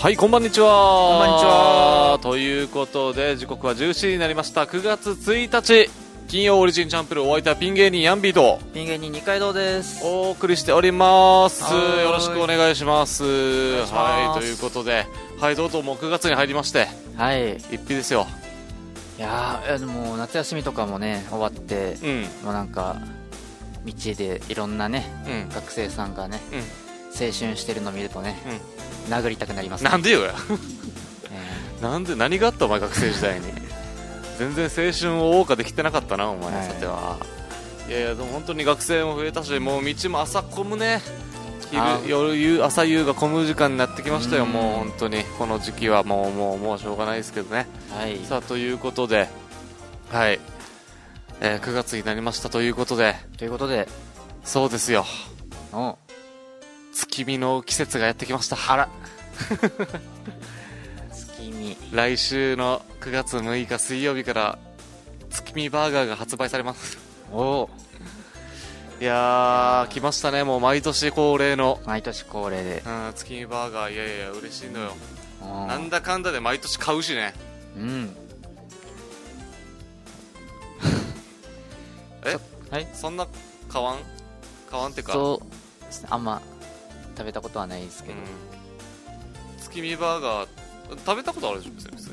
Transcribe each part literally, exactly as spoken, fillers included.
はい、こんばんにちは。 こんばんにちは。 ということで時刻はじゅうしちじになりました。くがつついたち金曜オリジンチャンプル、お相手はピン芸人ヤンビーとピン芸人二階堂です。 お送りしております。 はーい、 よろしくお願いします。 お願いします。 はい、ということで、はい、とうとうもうくがつに入りまして、 はい、 一匹ですよ。 いやー、でも夏休みとかもね終わって、 うん、 もうなんか道でいろんなね、 うん、 学生さんがね、 うん、 青春してるのを見るとね、 うん、 殴りたくなりますね。 なんでよやえなんで、何があったお前学生時代に全然青春を謳歌できてなかったなお前、はい、さては。いやいや、でも本当に学生も増えたし、もう道も朝混むね。昼夜夕朝夕が混む時間になってきましたよ。もう本当にこの時期はもうもうもうしょうがないですけどね。 はい、 さあ、ということで、はい、えー、くがつになりましたということでということでそうですよ、 お月見の季節がやってきました。 あら月見、 来週のくがつむいか水曜日から月見バーガーが発売されます。 おいやー、来ましたね。もう毎年恒例の毎年恒例で、 うん、月見バーガー。いやいや嬉しいのよ。 おなんだかんだで毎年買うしね。 うんえ、 はい、 そんな買わん買わんってか、 そうですね、あんま食べたことはないですけど、 うん、月見バーガー食べたことあるでしょ別に。別に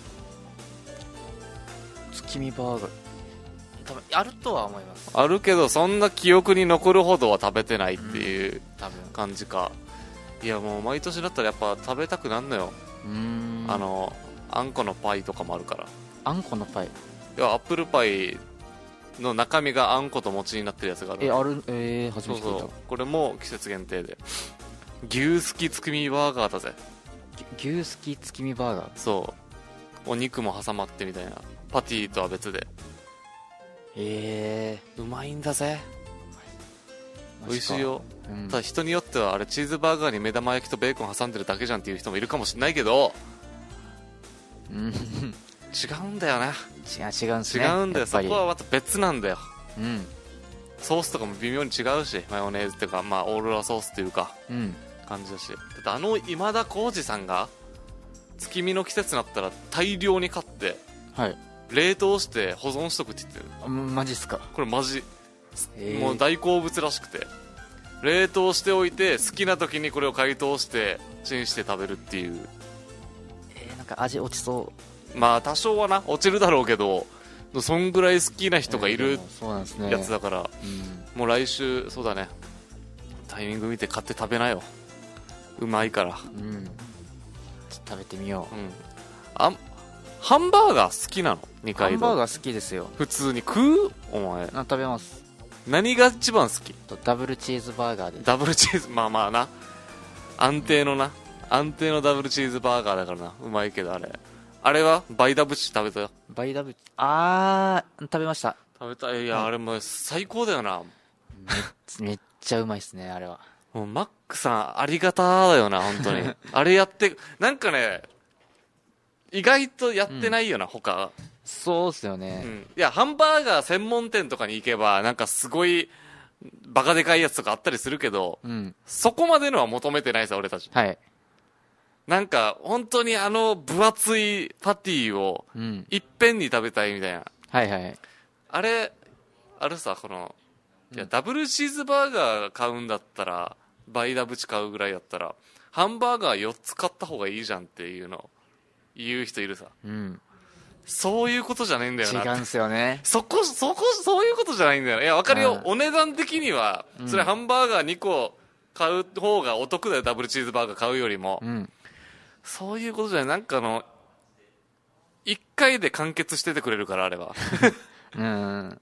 月見バーガー多分あるとは思います。 あるけど、そんな記憶に残るほどは食べてないっていう、 多分感じか。いや、もう毎年だったらやっぱ食べたくなんのよ。 うーん、 あのあんこのパイとかもあるから。 あんこのパイ、 いや、アップルパイの中身があんこと餅になってるやつがある。 え、ある、えー、初めて聞いた。 そうそう、これも季節限定で牛すき月見バーガーだぜ。 ぎ牛すき月見バーガー、 そう、お肉も挟まってみたいな。パティとは別でえうまいんだぜ。 ー、 美味しいよ、 うん、 ただ人によってはあれチーズバーガーに目玉焼きとベーコン挟んでるだけじゃんっていう人もいるかもしれないけど、 うん、 違うんだよね。 違う、違うんすね。 違うんだよ、そこはまた別なんだよ。 うん、 ソースとかも微妙に違うし、マヨネーズっていうか、まあオーロラソースっていうかうん、 感じだし。だってあの今田耕司さんが月見の季節になったら大量に買ってはい、 冷凍して保存しとくって言ってる。 あ、マジっすか。 これマジ、 えー、 もう大好物らしくて、冷凍しておいて好きな時にこれを解凍してチンして食べるっていう。 えー、なんか味落ちそまあ多少はな落ちるだろうけど、そんぐらい好きな人がいるやつだから、 うん、 もう来週、そうだね、タイミング見て買って食べなよ。うまいから。 うん、ちょっと食べてみよう。 うん、あ、ハンバーガー好きなの二階堂。 ハンバーガー好きですよ。 普通に食うお前。 あ、食べます。 何が一番好き？ ダブルチーズバーガーです。 ダブルチーズ、まあまあな、安定のな、安定のダブルチーズバーガーだからな。うまいけど、あれあれはバイダブチ食べたよ。 バイダブ、あー、食べました。 食べた。いや、はい、あれも最高だよな。 め, めっちゃうまいっすね、あれは。 もうマックさんありがただよな本当にあれやってなんかね、意外とやってないよな、うん、他。 そうっすよね、 うん、いやハンバーガー専門店とかに行けばなんかすごいバカでかいやつとかあったりするけど、 うん、 そこまでのは求めてないさ俺たち。 はい、 なんか本当にあの分厚いパティをいっぺんに食べたいみたいな、うん、 はいはい、 あれあれさ、このいや、うん、ダブルチーズバーガー買うんだったらバイダブチ買うぐらいだったらハンバーガーよっつ買った方がいいじゃんっていうの言う人いるさ、 うん、 そういうことじゃないんだよな。 違うんすよね。 そこそこそういうことじゃないんだよ。いや分かるよ、お値段的にはそれハンバーガーにこ買う方がお得だよ、ダブルチーズバーガー買うよりも、うん、そういうことじゃない。なんかあのいっかいで完結しててくれるからあれはうん、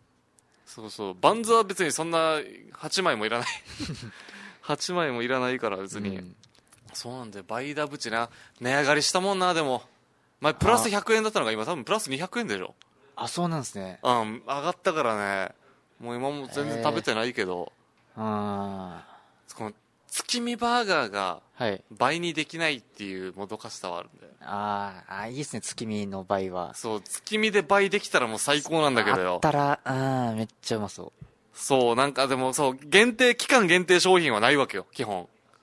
そうそう、バンズは別にそんなはちまいもいらないはちまいもいらないから別に、うん、そうなんだよ。バイダブチな、値上がりしたもんな。でも前プラスひゃくえんだったのが今多分プラスにひゃくえんでしょ。 あ、そうなんですね。 うん、上がったからね。もう今も全然食べてないけど、 えー、あこの月見バーガーが倍にできないっていうもどかしさはあるんだよ。 ああ、いいですね、月見の倍は。 そう、月見で倍できたらもう最高なんだけどよ。 あったら、うん、めっちゃうまそう。 そう、なんかでもそう、限定、期間限定商品はないわけよ、基本。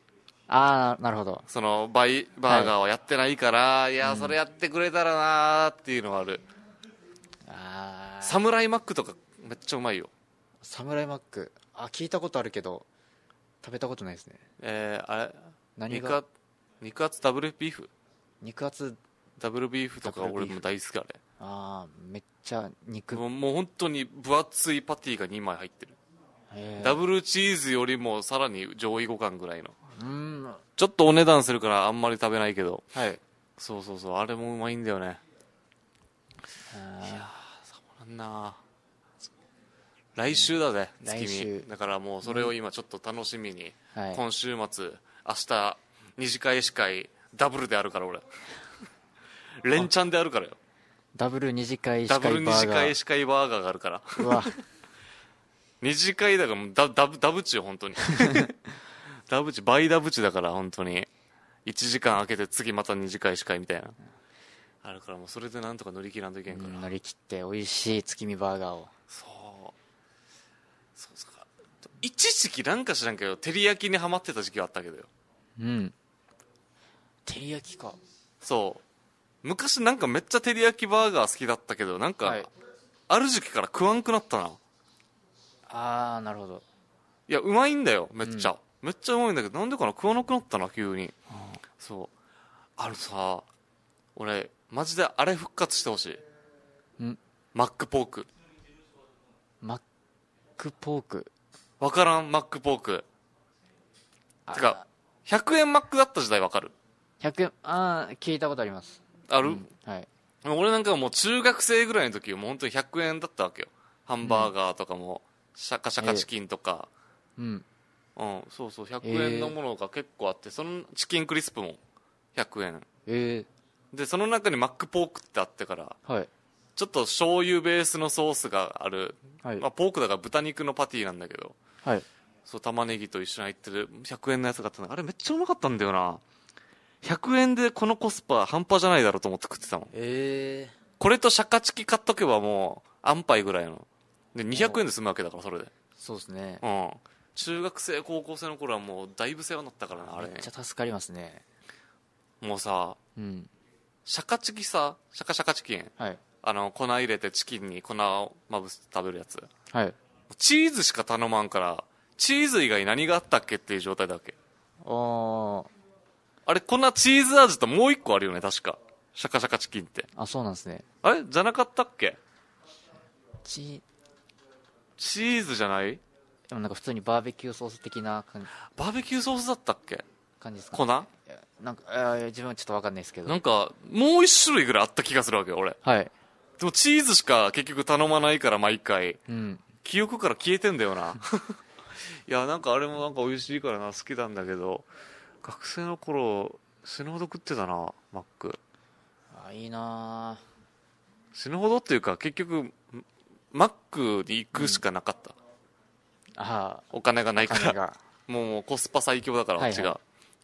ああなるほど。 そのバイバーガーはやってないから、はい、いやそれやってくれたらなーっていうのがある。 ああサムライマックとかめっちゃうまいよ。 サムライマック、あ聞いたことあるけど食べたことないですね。 えー、あれ何が肉厚肉厚ダブルビーフ肉厚ダブルビーフとか俺も大好き。あれああめっちゃ肉、 もうもう本当に分厚いパティがにまい入ってる。 へーダブルチーズよりもさらに上位互換ぐらいの。 うーんちょっとお値段するからあんまり食べないけど、 はいそうそうそう、あれもうまいんだよね。 あいやーさまらんな。来週だぜ、月来週見だからもうそれを今ちょっと楽しみに、 はい今週末明日二次会司会ダブルであるから俺連チャンであるからよ。 ダブル二次会司ダブル二次会バーガー会司会バーガーがあるからうわ二次会だからもうダダブダブチよ本当にダブチ倍ダブチだから本当にいちじかん空けて次また二次会司会みたいなあるからもうそれでなんとか乗り切らんといけんから、 乗り切って美味しい月見バーガーを。 そうそうそうか。一時期なんか知らんけど照り焼きにハマってた時期はあったけどよ。 うん照り焼きか。 そう昔なんかめっちゃ照り焼きバーガー好きだったけどなんか、 はいある時期から食わんくなったな。 ああなるほど。 いやうまいんだよめっちゃ、うん、めっちゃうまいんだけどなんでかな食わなくなったな急に。そうあるさ俺マジであれ復活してほしい。 んマックポーク。 マックポークわからんマックポークてかひゃくえんマックだった時代わかる。 ひゃくえんああ聞いたことあります。 ある、 うん、はい俺なんかもう中学生ぐらいの時もう本当にひゃくえんだったわけよ。ハンバーガーとかも、シャカシャカチキンとか、 えー、うんうんそうそうひゃくえんのものが結構あって、そのチキンクリスプもひゃくえんえでその中にマックポークってあってから、 ー、はいちょっと醤油ベースのソースがある、 はいまあ、ポークだから豚肉のパティなんだけど、 はいそう玉ねぎと一緒に入ってるひゃくえんのやつがあったの。あれめっちゃうまかったんだよな。ひゃくえんでこのコスパ半端じゃないだろうと思って食ってたもん。 えー、 これとシャカチキ買っとけばもう安牌ぐらいのでにひゃくえんで済むわけだからそれで。 そうですね。 うん中学生高校生の頃はもうだいぶ世話になったからなあれ。 めっちゃ助かりますね。 もうさ、 うん、 シャカチキさシャカシャカチキン、 はい、 あの粉入れてチキンに粉をまぶして食べるやつ、 はい、 チーズしか頼まんからチーズ以外何があったっけっていう状態だわけ。 ああれ粉チーズ味ともう一個あるよね確かシャカシャカチキンって。 あそうなんですね。 あれじゃなかったっけ。 チチーズじゃない。 でもなんか普通にバーベキューソース的な感じバーベキューソースだったっけ感じですか、 粉なんかあ自分はちょっと分かんないですけどなんかもう一種類ぐらいあった気がするわけよ俺。 はいでもチーズしか結局頼まないから毎回、 うん、 記憶から消えてんだよないやなんかあれもなんか美味しいからな好きなんだけど学生の頃死ぬほど食ってたなマック。 あいいな死ぬほどっていうか結局マックに行くしかなかった、うん、 あお金がないからがもうコスパ最強だからあっちが、 はいはい、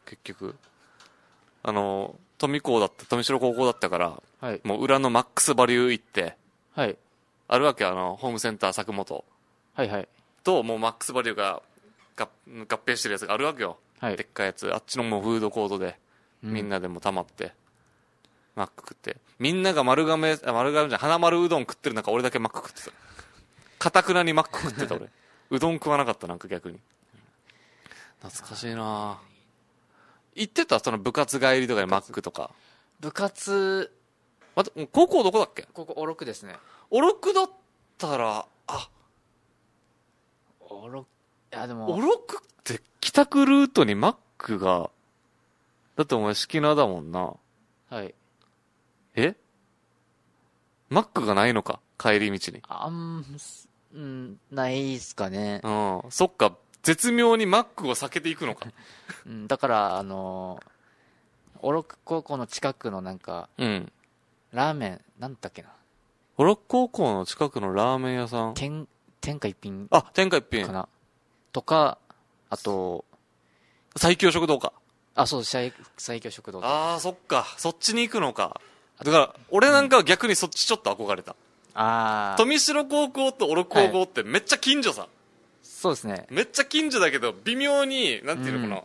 結局あの富高だった富城高校だったから、 はい、 もう裏のマックスバリュー行って、 はい、 あるわけあのホームセンター佐久本はいはいともうマックスバリューが合合併してるやつがあるわけよ、はい、でっかいやつあっちのもうフードコートで、うん、みんなでも溜まってマック食ってみんなが丸亀あ丸亀じゃ花丸うどん食ってる中俺だけマック食ってたかたくなにマック食ってた俺うどん食わなかったなんか逆に懐かしいな。行ってたその部活帰りとかでマックとか。 部活また高校どこだっけ。 ここおろくですね。 おろくだったらあおろいやでもおろくって帰宅ルートにマックがだってお前式名だもんな。 はいえマックがないのか帰り道に。 あんうんないっすかね。 うんそっか絶妙にマックを避けていくのか、 うん、だからあのー、おろく高校の近くのなんか、 うん、 ラーメンなんだっけなおろく高校の近くのラーメン屋さん天天下一品あ天下一品かなとかあと最強食堂かあそう最最強食堂ああそっかそっちに行くのか。だから俺なんかは逆にそっちちょっと憧れた、 ああ富城高校とおろく高校ってめっちゃ近所さ、はい、 そうですねめっちゃ近所だけど微妙になんていうのかな、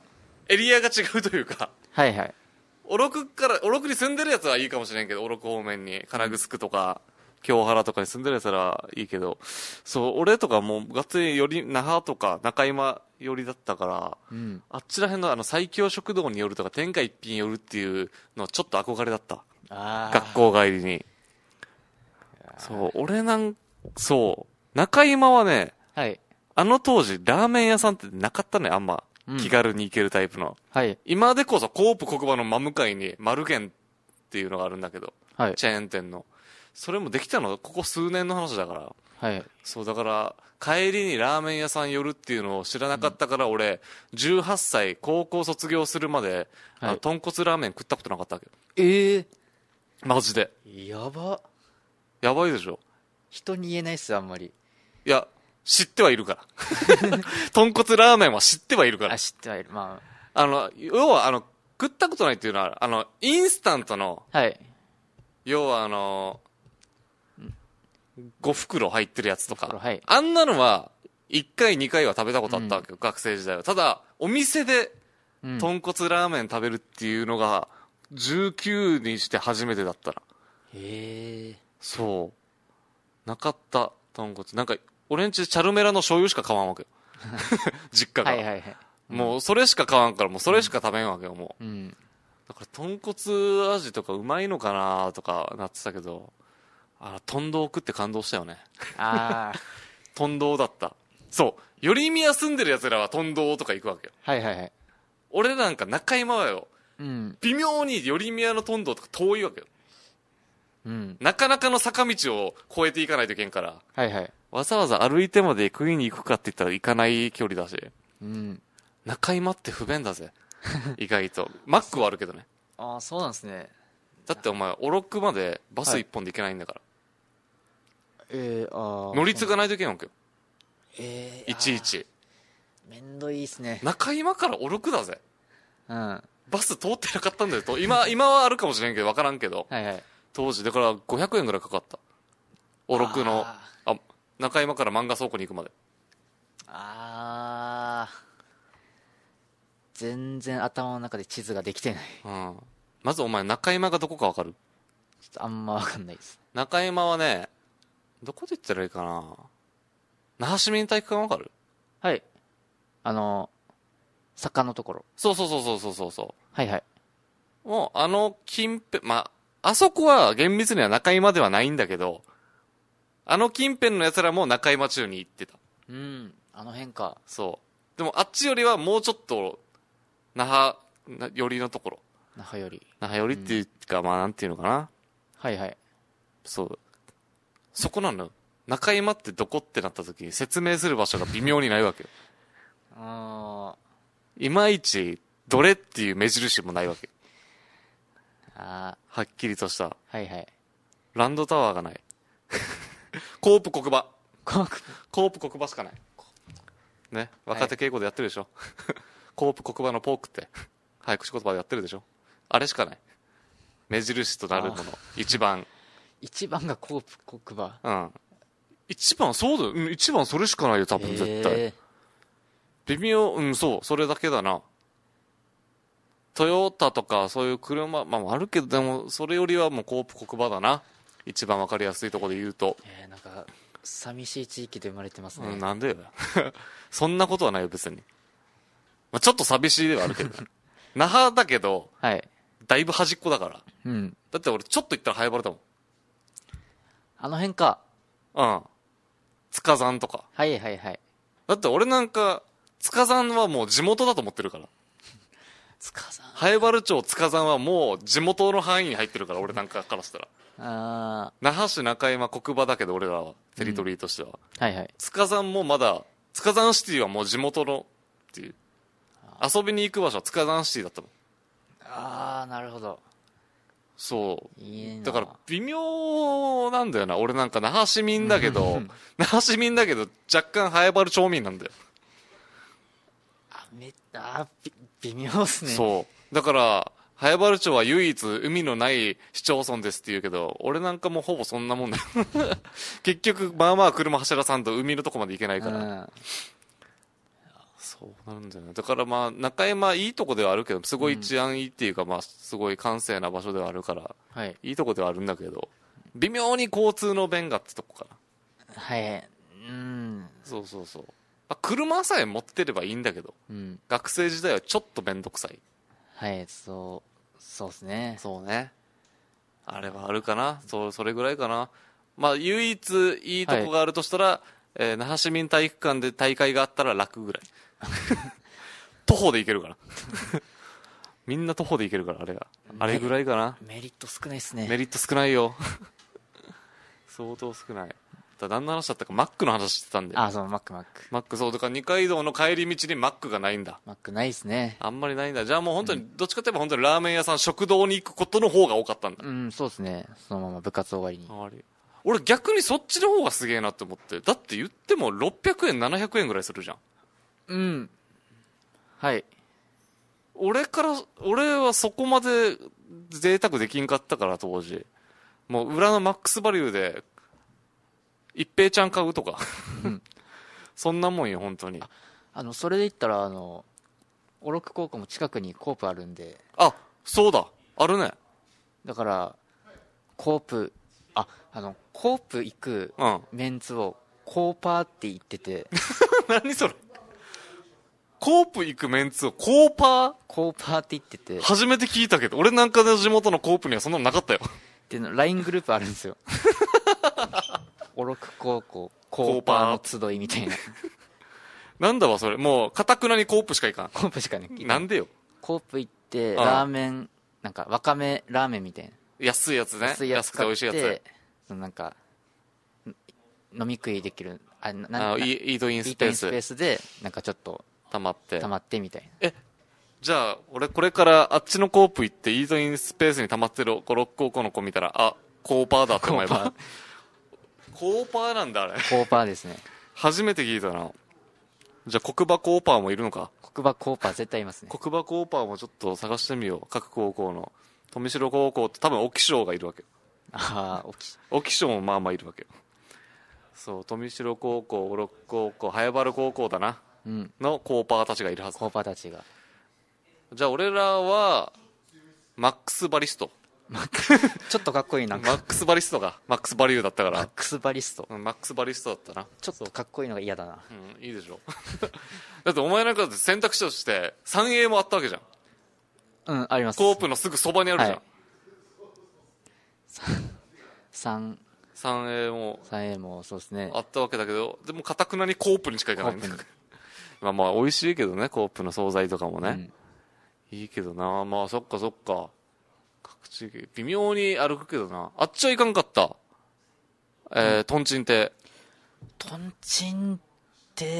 エリアが違うというか、 はいはい。 おろくから、おろくに住んでるやつはいいかもしれんけど、おろく方面に、金城とか、京原とかに住んでるやつらはいいけど、そう、俺とかもう、がっつりより、那覇とか中今寄りだったから、 うん。 あっちら辺のあの、最強食堂に寄るとか、天下一品寄るっていうのはちょっと憧れだった。 ああ。 学校帰りに。そう、俺なん、そう、中今はね、 はい。 あの当時、ラーメン屋さんってなかったね、あんま。 うん気軽に行けるタイプの。 はい。 今でこそ、コープ黒馬の真向かいに、マルゲンっていうのがあるんだけど、 はい。 チェーン店の。それもできたの、ここ数年の話だから。 はい。 そう、だから、帰りにラーメン屋さん寄るっていうのを知らなかったから、俺、じゅうはっさい、高校卒業するまで、あのはい豚骨ラーメン食ったことなかったわけよ。 ええマジで。 ー。やば。 やばいでしょ。 人に言えないっす、あんまり。 いや、知ってはいるから。豚骨ラーメンは知ってはいるからあ、。知ってはいる。まあの、要は、あの、食ったことないっていうのは、あの、インスタントの、 あ。はい。 要はあの、ご袋入ってるやつとか。 はい。 あんなのは、いっかいにかいは食べたことあったわけよ、学生時代は。ただ、お店で、 うん。 豚骨ラーメン食べるっていうのが、じゅうきゅうにして初めてだったな。 へえ。 そう。なかった、豚骨。なんか、俺んちチャルメラの醤油しか買わんわけよ。実家が。 はいはいはい。 もう、それしか買わんから、もうそれしか食べんわけよ、もう。 うん。 だから、豚骨味とかうまいのかなとかなってたけど、あ、豚丼食って感動したよね。 ああ。 豚丼だった。そう。寄り宮住んでる奴らは豚丼とか行くわけよ。 はいはいはい。 俺なんか中今はよ、 うん。 微妙に寄り宮の豚丼とか遠いわけよ。 うん。 なかなかの坂道を越えていかないといけんから、 はいはい。 わざわざ歩いてまで食いに行くかって言ったら行かない距離だし、 うん。 中今って不便だぜ。意外と。マックはあるけどね。 ああ、そうなんですね。 だってお前、おろくまでバス一本で行けないんだから。 えー、ああ。 乗り継がないといけんわけよ。 えー、 いちいち。 めんどいっすね。 中今からおろくだぜ。 うん。はバス通ってなかったんだよと。今、今はあるかもしれんけど、わからんけど。 いはい。 当時、だからごひゃくえんぐらいかかった。おろくの、 ああ、中今から漫画倉庫に行くまで。 あー。全然頭の中で地図ができてない。 うん。まずお前、中今がどこかわかる？ ちょっとあんまわかんないです。 中今はね、どこで言ったらいいかな。那覇市民体育館わかる？ はい。あの、坂のところ。 そうそうそうそうそうそうそはいはい。 う。もう、あの近辺、まあ、あそこは厳密には中今ではないんだけど、あの近辺の奴らも中今中に行ってた。 うん。あの辺か。 そう。でもあっちよりはもうちょっと、那覇な寄りのところ。 那覇より。 那覇寄りっていうか、まあなんていうのかな。 はいはい。 そう。そこなのよ。中今ってどこってなった時に説明する場所が微妙にないわけよ。 あいまいち、どれっていう目印もないわけ。 ーあはっきりとした。 ー、はいはい。 ランドタワーがない。コープ黒馬。 怖くコープ黒馬しかない。ね。若手稽古でやってるでしょ。コープ黒馬のポークって。早口言葉でやってるでしょ。あれしかない。目印となるもの。一番。 一番がコープ黒馬。 うん。一番、そうだよ。うん、一番それしかないよ、多分絶対。 え微妙、うん、そう、それだけだな。トヨタとかそういう車、まああるけど、でも、それよりはもうコープ黒馬だな。一番わかりやすいところで言うと。 ー、えー、なんか、寂しい地域で生まれてますね。 うん、なんでよ。そんなことはないよ、別に。まあ、ちょっと寂しいではあるけど。那覇だけど、 はい。 だいぶ端っこだから。 うん。 だって俺、ちょっと行ったら早原だもん。 あの辺か。 うん。塚山とか。 はいはいはい。 だって俺なんか、塚山はもう地元だと思ってるから。 塚さん。 早原町塚山はもう地元の範囲に入ってるから、俺なんかからしたら。 あ那覇市中山黒馬だけど俺らは、テリトリーとしては。 あ、はいはい。 塚山もまだ、塚山シティはもう地元の、っていう。遊びに行く場所は塚山シティだったもん。 ああ、なるほど。 そう。 いいな。 だから、微妙なんだよな。俺なんか那覇市民だけど、那覇市民だけど、若干早原町民なんだよ。 あ、めあー、び微妙っすね。 そう。だから、早原町は唯一海のない市町村ですって言うけど、俺なんかもうほぼそんなもんだよ。結局、まあまあ車走らさんと海のとこまで行けないから。 うん。 そうなんだよね。だからまあ中山いいとこではあるけど、すごい治安いいっていうか、まあすごい閑静な場所ではあるから、 はい。 いいとこではあるんだけど、微妙に交通の便がってとこかな。 はい。うん。 そうそうそう。まあ、車さえ持ってればいいんだけど、 うん。 学生時代はちょっとめんどくさい。 はい、そう、そうですね。 そうね。あれはあるかな。そう、それぐらいかな。まあ唯一いいとこがあるとしたら、えー那覇市民体育館で大会があったら楽ぐらい。徒歩で行けるから。みんな徒歩で行けるから、あれが。あれぐらいかな。 メリット少ないですね。 メリット少ないよ。相当少ない。だ何の話だったか、マックの話してたんで。 あ、そう、マックマック。 マック、そう、だから二階堂の帰り道にマックがないんだ。 マックないですね。 あんまりないんだ。じゃあもう本当に、どっちかといえば本当にラーメン屋さん、食堂に行くことの方が多かったんだ。 うん、そうですね。そのまま部活終わりに。 あれ俺逆にそっちの方がすげえなって思って。だって言ってもろっぴゃくえん、ななひゃくえんぐらいするじゃん。 うん。はい。 俺から、俺はそこまで贅沢できんかったから当時。もう裏のマックスバリューで、一平ちゃん買うとか。そんなもんよ、本当に。 あの、それで言ったら、あの、小禄高校も近くにコープあるんで、 あ、そうだ。あるね。 だから、コープ、あ、あの、コープ行くうん。 メンツを、コーパーって言ってて、 何それ。コープ行くメンツをコーパーコーパーって言ってて、 初めて聞いたけど、俺なんかの地元のコープにはそんなのなかったよ。 で、ライン グループあるんですよ。小禄高校、コーパーの集いみたいな。 なんだわ、それ。もう、かたくなにコープしか行かコープしかね。 ん。なんでよ。 コープ行って、 ああラーメン、なんか、わかめラーメンみたいな。 安いやつね。 安いやつ安くて美買って味しいやつ。 そのなんか、ん飲み食いできる、あ、なあなイイートインイスペースートインスペースで、なんかちょっと、 溜まって溜。まってみたいえ、じゃあ、俺これからあっちのコープ行って、イートインスペースに溜まってるご、ろく高校の子見たら、あ、コーパーだって思えば。コーパーなんだ、あれ。 な。コーパーですね。 初めて聞いたな。じゃあ、黒馬コーパーもいるのか。 黒馬コーパー絶対いますね。 黒馬コーパーもちょっと探してみよう。各高校の。富城高校って多分、沖賞がいるわけ。 ああ、起き、 沖賞もまあまあいるわけよ。そう、富城高校、五六高校、早原高校だな。 うん。 のコーパーたちがいるはず。 コーパーたちが。 じゃあ、俺らは、マックスバリスト。 ちょっとかっこいいなんか。 マックスバリストが、マックスバリューだったから。 マックスバリスト。 うんマックスバリストだったな。 ちょっとかっこいいのが嫌だな。 うん、いいでしょ。だってお前なんかだって選択肢として、さんエー もあったわけじゃん。 うん、あります。 コープのすぐそばにあるじゃん。 はいさん、 さんエー もさんエー もそうですね。 あったわけだけど、でもかたくなにコープにしか行かないんだコープまあまあ美味しいけどね、コープの惣菜とかもね。 うんいいけどな。まあそっかそっか。各地域、微妙に歩くけどな。あっちは行かんかった。えー、トンチン亭。 トンチンって、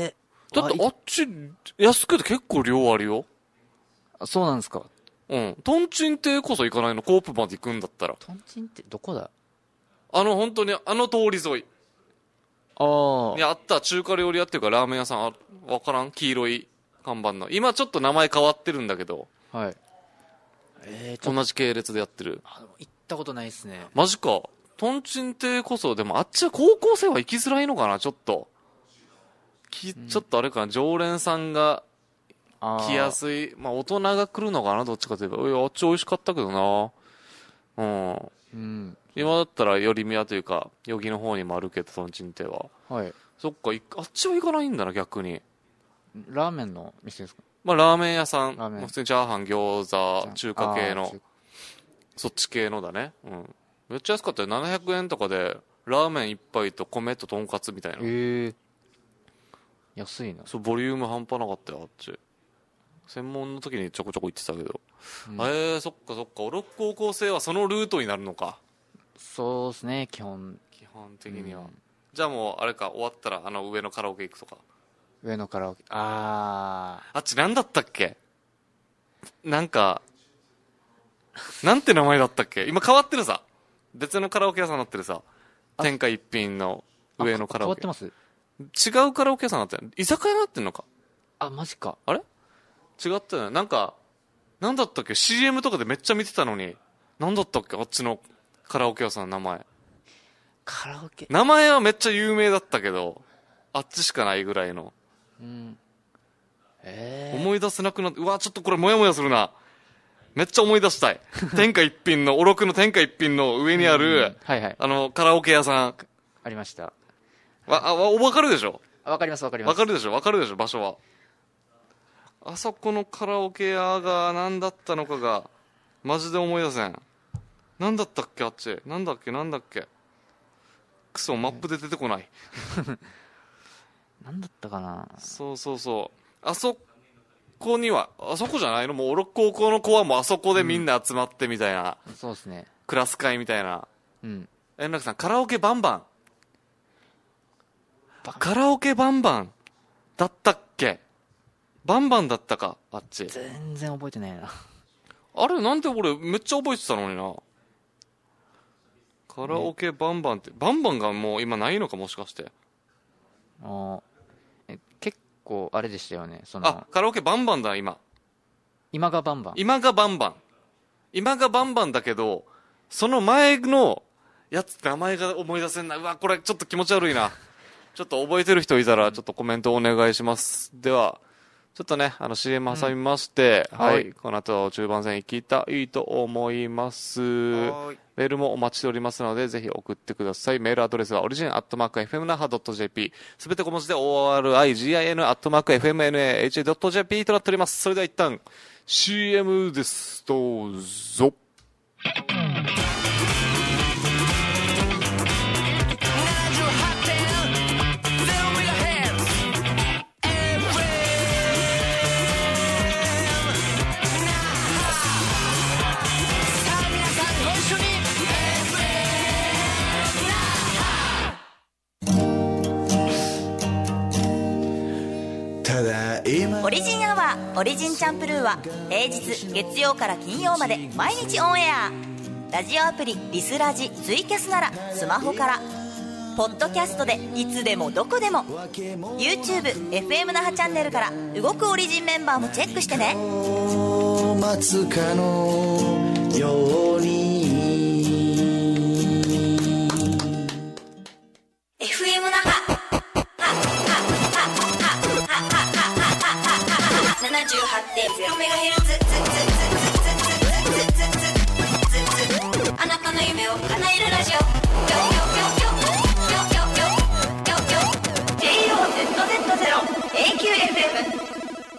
だってあっち、安くて結構量あるよ。 あそうなんですか。 うん。トンチン亭こそ行かないの、コープまで行くんだったら。 トンチンってどこだ？ あの、本当に、あの通り沿い。 あにあった中華料理屋っていうかラーメン屋さんあ、わからん黄色い看板の。今ちょっと名前変わってるんだけど、 あ。はい。えー、ちょっ同じ系列でやってる。 と、あの行ったことないですね。 マジか。トンチン亭こそ、でもあっちは高校生は行きづらいのかな、ちょっと。き、ちょっとあれかな、常連さんがあー来やすい。まあ大人が来るのかな、どっちかといえば。いや、あっち美味しかったけどな。うん。 うん。 今だったら寄り宮というか、余木の方にもあるけど、トンチン亭は。 はい。 そっか、いあっちは行かないんだな、逆に。 ラーメンの店ですか？ まあ、ラーメン屋さん、 ラーメン普通にチャーハン、餃子、中華系のあー、中そっち系のだね。うん。めっちゃ安かったよ。ななひゃくえんとかで、ラーメン一杯と米ととんかつみたいな。 えー、安いな。 そう、ボリューム半端なかったよ、あっち。専門の時にちょこちょこ行ってたけど。 うんえー、そっかそっか。おろく高校生はそのルートになるのか。 そうですね、基本。 基本的には。 うんじゃあもう、あれか、終わったら、あの上のカラオケ行くとか。 上野カラオケ。ああっちなんだったっけなんか、なんて名前だったっけ今変わってるさ。別のカラオケ屋さんになってるさ。天下一品のー。 上のカラオケ。 あ変わってます違うカラオケ屋さんになってる。居酒屋になってんのかあ、マジか。 あれ違ったよね。なんか、なんだったっけ ?シーエム とかでめっちゃ見てたのに。なんだったっけあっちのカラオケ屋さんの名前。 カラオケ。 名前はめっちゃ有名だったけど、あっちしかないぐらいの。 うん。 えー、 思い出せなくなって、うわちょっとこれモヤモヤするな。めっちゃ思い出したい。天下一品のおろくの天下一品の上にある、 はいはい、 あのカラオケ屋さんありました。 わあわ分かるでしょ。 わかりますわかります。 分かるでしょ分かるでしょ場所は。あそこのカラオケ屋が何だったのかがマジで思い出せん。何だったっけあっち。なんだっけなんだっけ。クソマップで出てこない。 何だったかな。 そうそうそう。あそこにはあそこじゃないの。もうおろく高校の子はもうあそこでみんな集まってみたいな、 うん、そうですね。 クラス会みたいな。 うん。 円楽さんカラオケバンバン。カラオケバンバンだったっけ。バンバンだったかあっち。 全然覚えてないな。 あれなんで俺めっちゃ覚えてたのにな。カラオケバンバンって、バンバンがもう今ないのかもしかして。 あえ結構あれでしたよね。そのあカラオケバンバンだ今。 今がバンバン。 今がバンバン。今がバンバンだけどその前のやつ名前が思い出せんな。うわこれちょっと気持ち悪いな。ちょっと覚えてる人いたらちょっとコメントお願いします。ではちょっとねあの シーエム 挟みまして、うん、はい、はい、この後中盤戦行きたいと思います。メールもお待ちしておりますのでぜひ送ってください。メールアドレスはオリジンアットマーク エフエムナハドットジェーピー すべて小文字で オーアールアイジーアイエヌ アットマーク エフエムエヌエーエイチエードットジェーピー となっております。それでは一旦 シーエム です。どうぞ。 オリジンアワーオリジンチャンプルーは平日月曜から金曜まで毎日オンエア。ラジオアプリリスラジツイキャスならスマホから、ポッドキャストでいつでもどこでも YouTube エフエム 那覇チャンネルから動くオリジンメンバーもチェックしてね。待つかのように エフエム 那覇ななじゅうはちてんゼロメガヘルツ あなたの夢を叶えるラジオ ジェイオーゼットゼットゼロ エーキューエフエム。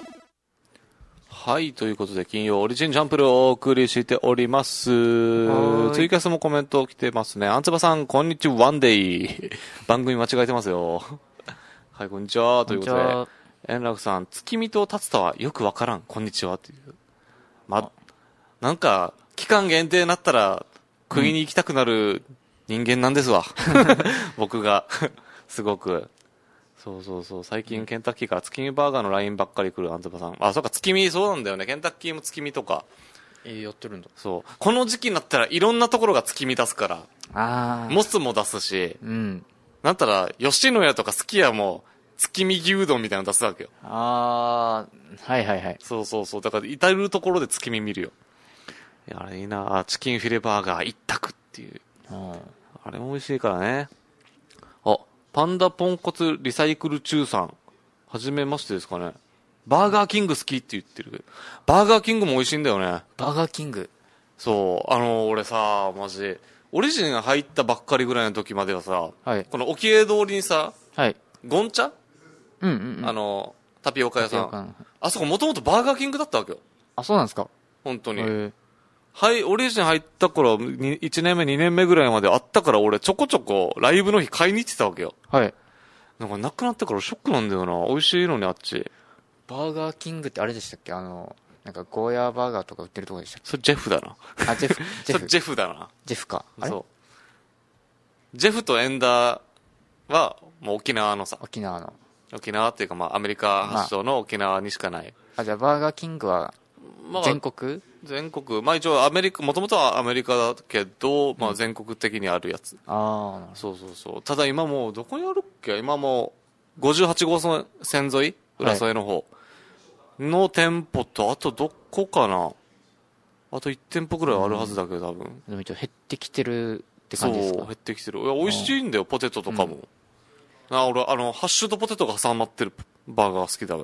はいということで金曜オリジンジャンプルをお送りしております。ツイキャスもコメント来てますね。あんつばさんこんにちはワンデイ番組間違えてますよ。はいこんにちはということで円楽さん月見と竜田はよくわからんこんにちはっていう、ま、なんか期間限定になったら食いに行きたくなる人間なんですわ、うん、僕がすごくそうそうそう最近ケンタッキーから月見バーガーのラインばっかり来るあんつばさん。あそうか月見そうなんだよね。ケンタッキーも月見とかえー、やってるんだ。 そうこの時期になったらいろんなところが月見出すから、 あモスも出すし、 うん、 なんたら吉野家とかすき家も月見牛丼みたいなの出すわけよ。 ああはいはいはい。 そうそうそうだから至るところで月見見るよ。いやあれいいな。チキンフィレバーガー一択っていう、うん、あれも美味しいからね。あパンダポンコツリサイクル中さんはじめましてですかね。バーガーキング好きって言ってる。バーガーキングも美味しいんだよね。 バーガーキングそうあの俺さマジオリジンが入ったばっかりぐらいの時まではさ、 はい、 この沖江通りにさ、 はい、 ゴンチャうんうんうん、 あのタピオカ屋さん、あそこもともとバーガーキングだったわけよ。 あそうなんですか。 本当にはいオリジン入った頃いちねんめにねんめぐらいまであったから俺ちょこちょこライブの日買いに行ってたわけよ。 はいなんかなくなってからショックなんだよな。美味しいのにあっち。 バーガーキングってあれでしたっけ。あのなんかゴーヤーバーガーとか売ってるとこでしたっけ。 それジェフだな。 あジェフジェフジェフだな。 ジェフか。 そうジェフとエンダーはもう沖縄のさ、 沖縄の沖縄っていうかまあアメリカ発祥の沖縄にしかない、 まあ、あじゃあバーガーキングは全国、まあ、 全国まあ一応アメリカもともとはアメリカだけど、まあ、全国的にあるやつ、うん、 ああそうそうそう。ただ今もうどこにあるっけ。今もうごじゅうはち号線沿い浦添の方の店舗とあとどこかなあといち店舗ぐらいあるはずだけど多分、 うん、でも一応減ってきてるって感じですか。 そう減ってきてる。いや美味しいんだよポテトとかも、うん、あ俺あのハッシュドポテトが挟まってるバーガー好きだよ。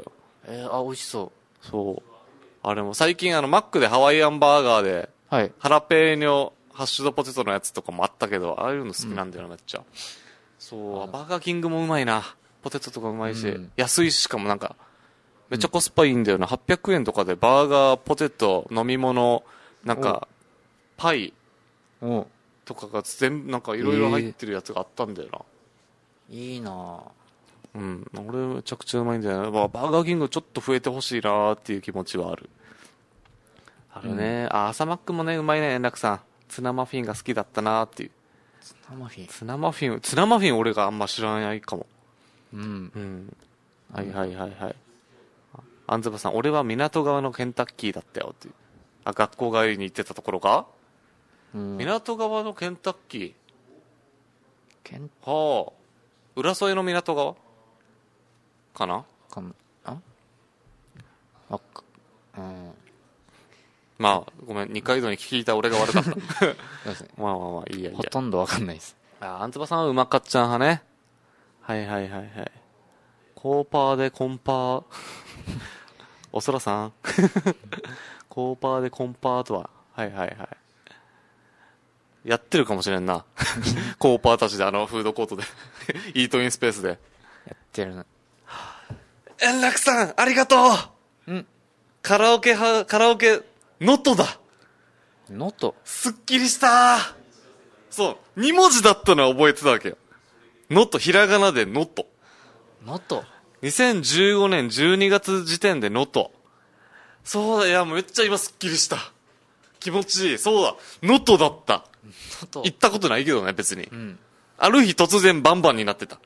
えー、あ美味しそそうあれも最近あのマックでハワイアンバーガーでう。はい。 ハラペーニョハッシュドポテトのやつとかもあったけど、ああいうの好きなんだよな、めっちゃ。そうバーガーキングもうまいな。ポテトとかうまいし、 うん安いし、しかもなんかめっちゃコスパいいんだよな。はっぴゃくえんとかでバーガー、ポテト、飲み物、なんかパイおとかが全部なんかいろいろ入ってるやつがあったんだよな。 いいなぁ。 うん、俺めちゃくちゃうまいんだよな。まあバーガーキングちょっと増えてほしいなーっていう気持ちはある。あるね、あ朝マックもねうまいね。円楽さんツナマフィンが好きだったなーっていう。 ツナマフィン。 ツナマフィンツナマフィン俺があんま知らないかも。 うん。 うんはいはいはいはい。アンズバさん、俺は港川のケンタッキーだったよっていう。あ、学校帰りに行ってたところか、 うん、 港川のケンタッキー。 ケンはあ。浦添の港川かな。 かん、ああか、うん。 まあ、ごめん、二階堂に聞いた俺が悪かった。 そうですね。 まあまあまあ、いいやいいや。 ほとんどわかんないです。 あ、アンズバさんはうまかっちゃん派ね。はいはいはいはい。コーパーでコンパー。おそらさん。コーパーでコンパーとは。はいはいはい。やってるかもしれんな。コーパーたちであのフードコートで。イートインスペースで。 やってるな。 円楽さん、ありがとう。 んカラオケは、カラオケ、ノットだ。 ノート。 すっきりしたー。そう、に文字だったのは覚えてたわけよ。ノット、ひらがなでノット。 ノート。 にせんじゅうごねんじゅうにがつ時点でノット。そうだ、いや、めっちゃ今すっきりした。気持ちいい。そうだ、ノットだった。 ノート。 行ったことないけどね、別に。 うん。 ある日突然バンバンになってた。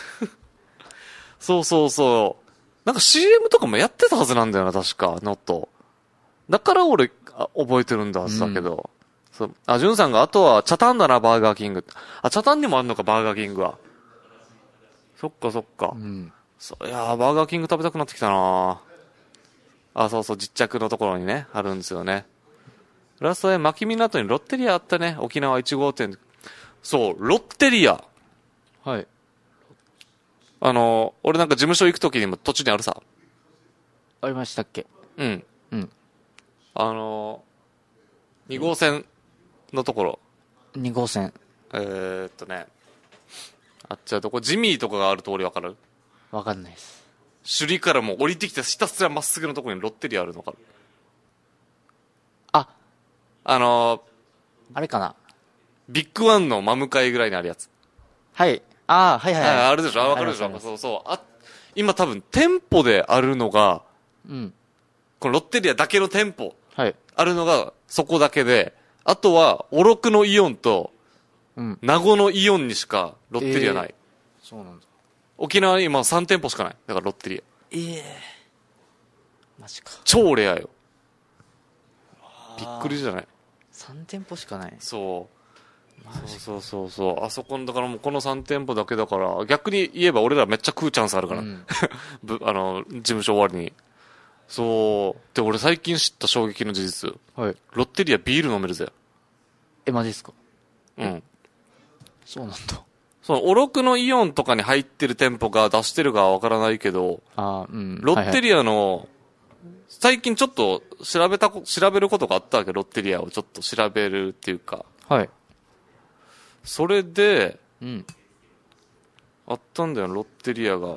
そうそうそう。なんか シーエム とかもやってたはずなんだよな、確か、ノット。だから俺、あ覚えてるんだはずだけど。うん、そう。あ、ジュンさんが、あとは、チャタンだな、バーガーキング。あ、チャタンにもあんのか、バーガーキングは。そっかそっか。 うん。 そういやー、バーガーキング食べたくなってきたなあ、そうそう、実着のところにね、あるんですよね。ラストへ、牧港にロッテリアあったね、沖縄いち号店。そう、ロッテリア。 はい。 あの、俺なんか事務所行くときにも途中にあるさ。 ありましたっけ？ うん。 うん。 あの、に号線のところ。 に号線。 えー、っとね、あっちはどこ、ジミーとかがある通りわかる？ わかんないです。 首里からもう降りてきてひたすらまっすぐのところにロッテリアあるのかる？ あ、 あの、 あれかな。 ビッグワンの真向かいぐらいにあるやつ。 はい。ああ、はいはいはい。 ああるでしょ、あ、わかるでしょ、そうそう。あ、今多分店舗であるのが、 うん。 このロッテリアだけの店舗、 はい。 あるのがそこだけで、あとは、オロクのイオンと、 うん。 名護のイオンにしかロッテリアない。 えー、そうなんだ。 沖縄に今さん店舗しかない。だからロッテリア。 ええー。マジか。 超レアよ。びっくりじゃない？ さん店舗しかない。 そう。そうそうそうそう。あそこの、だからもうこのさん店舗だけだから、逆に言えば俺らめっちゃ食うチャンスあるから。うん、ぶあの、事務所終わりに。そう。で、俺最近知った衝撃の事実。 はい。 ロッテリアビール飲めるぜ。 え、マジっすか？ うん。 そうなんだ。 その、オロクのイオンとかに入ってる店舗が出してるかはわからないけど、 あうん。 ロッテリアの、はいはい、最近ちょっと調べたこ、調べることがあったわけ、ロッテリアをちょっと調べるっていうか。 はい。 それで、 うん。 あったんだよ、ロッテリアが。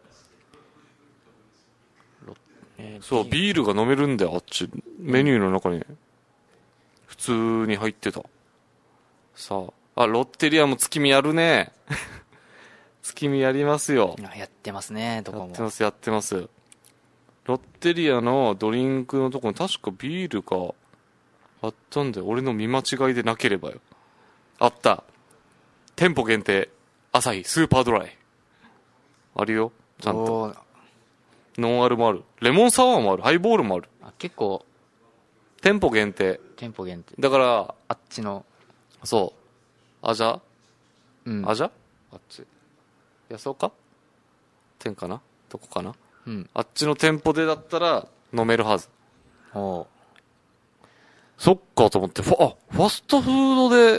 えー、 そう、ビールが飲めるんだよ、あっち。メニューの中に。普通に入ってた。さあ、あ、ロッテリアも月見やるね。月見やりますよ。 やってますね、どこも。 やってます、やってます。ロッテリアのドリンクのところに確かビールがあったんだよ。俺の見間違いでなければよ。あった。店舗限定、アサヒスーパードライ。あるよ、ちゃんと。ノンアルもある。レモンサワーもある。ハイボールもある。 あ、結構。 店舗限定。 店舗限定。 だから、 あっちの。 そう。あじゃうん。 あじゃあっち。やそうか店かなどこかなうん。 あっちの店舗でだったら飲めるはず。 おう。 そっかと思って、ファ、あ、ファストフードで、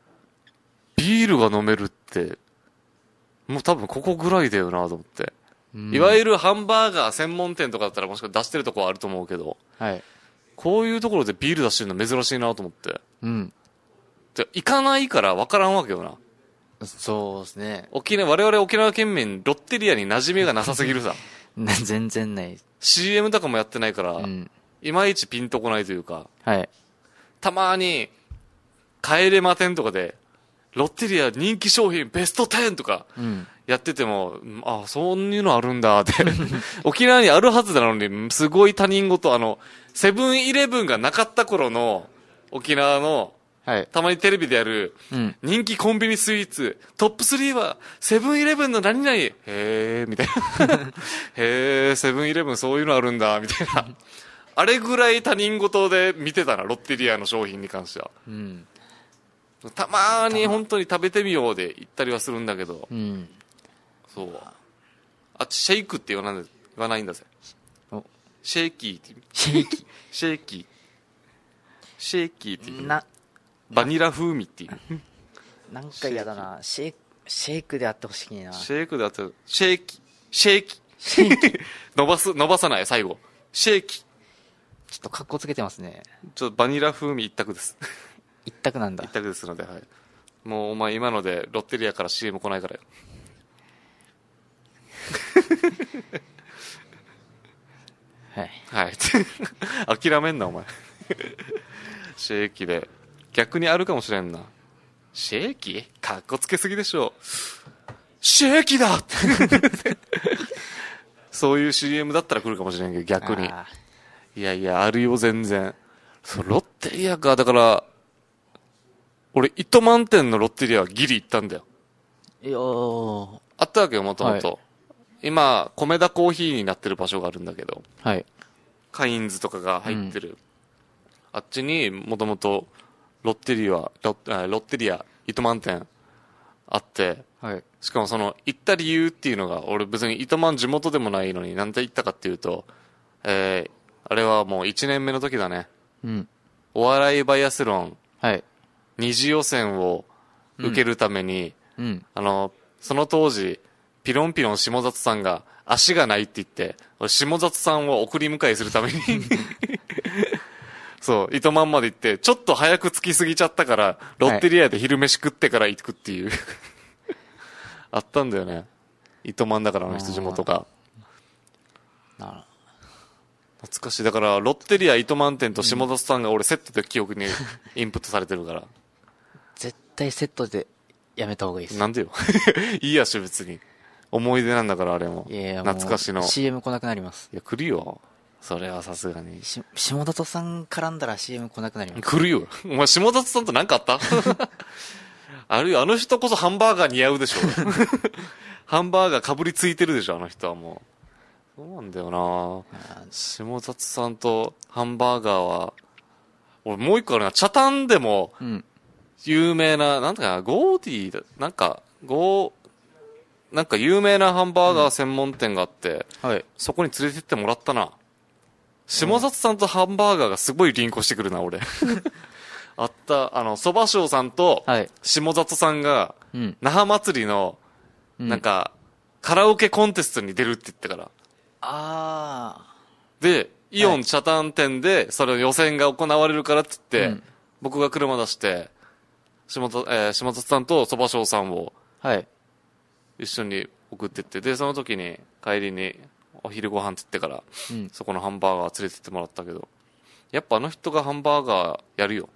ビールが飲めるって、もう多分ここぐらいだよなと思って。 ういわゆるハンバーガー専門店とかだったらもしかしたら出してるとこはあると思うけど、 はい。 こういうところでビール出してるの珍しいなと思って。 うん。 で行かないから分からんわけよな。 そうですね。 沖縄、我々沖縄県民、ロッテリアに馴染みがなさすぎるさ。 全然ない。 シーエム とかもやってないから、 うん、 いまいちピンとこないというか、 はい。たまに、帰れま店とかで、ロッテリア人気商品ベストじゅうとか、やってても、うん、あ、そういうのあるんだって。沖縄にあるはずなのに、すごい他人事、あの、セブンイレブンがなかった頃の沖縄の、はい、たまにテレビでやる、人気コンビニスイーツ、トップスリーは、セブンイレブンの何々、へー、みたいな。へー、セブンイレブンそういうのあるんだ、みたいな。あれぐらい他人事で見てたな、ロッテリアの商品に関しては。うん、たまーに本当に食べてみようで行ったりはするんだけど、うん、そう。あっち、シェイクって言わない、言わないんだぜ。シェイキーって言う。 シェイキーシェイキー。シェイキーって言う。なバニラ風味っていう。 なんか嫌だな。シェイク、シェイクであってほしいな。 シェイクであって、シェイキ、シェイキ。シェイキ。伸ばす、伸ばさない、最後。シェイキ。 ちょっとカッコつけてますね。 ちょっとバニラ風味一択です。 一択なんだ。 一択ですので、はい。もうお前今のでロッテリアから シーエム 来ないからよ。 はい。 はい。諦めんな、お前。シェイキで。逆にあるかもしれんな。シェイキかっこつけすぎでしょ。シェイキだそういう シーエム だったら来るかもしれんけど、逆に。いやいや、あるよ、全然。そう、ロッテリアか。だから、俺、糸満店のロッテリアはギリ行ったんだよ。 いやー。 あったわけよ、もともと。今、米田コーヒーになってる場所があるんだけど。 はい。 カインズとかが入ってる。うん、あっちにもともとロッテリアロッ、ロッテリア糸満店あって、はい、しかもその行った理由っていうのが、俺別に糸満地元でもないのになんで行ったかっていうと、えー、あれはもういちねんめの時だね、うん、お笑いバイアスロン、はい、二次予選を受けるために、うんうん、あのその当時ピロンピロン下里さんが足がないって言って、俺下里さんを送り迎えするためにそう、糸満まで行って、ちょっと早く着きすぎちゃったから、ロッテリアで昼飯食ってから行くっていう、はい、あったんだよね。糸満だからあの人地元が。懐かしい。だから、ロッテリア糸満店と下里さんが俺セットで記憶にインプットされてるから。 絶対セットでやめた方がいいです。 なんでよ。いいやし、別に。思い出なんだからあれも。 いやいや、 懐かしのシーエム 来なくなります。 いや、来るよ。それはさすがに。 し下里さん絡んだら シーエム 来なくなります。 来るよ。お前下里さんと何かあったあるよ、あの人こそハンバーガー似合うでしょ。ハンバーガーかぶりついてるでしょ、あの人はもう。そうなんだよな。下里さんとハンバーガーは、俺もう一個あるな、茶炭でも有名な、うん、なんだかな、ゴーディーだ、なんか、ゴー、なんか有名なハンバーガー専門店があって、うんはい、そこに連れてってもらったな。下里さんとハンバーガーがすごいリンクしてくるな、俺。あった、あの、蕎麦匠さんと下里さんが、那覇祭りの、なんか、カラオケコンテストに出るって言ってから。 ああ。 で、イオン茶炭店で、それの予選が行われるからって言って、うん、僕が車出して、下里、えー、下里さんと蕎麦匠さんを、はい。一緒に送ってって、でその時に帰りにお昼ご飯って言ってから、うん、そこのハンバーガー連れてってもらったけど、やっぱあの人がハンバーガーやるよ。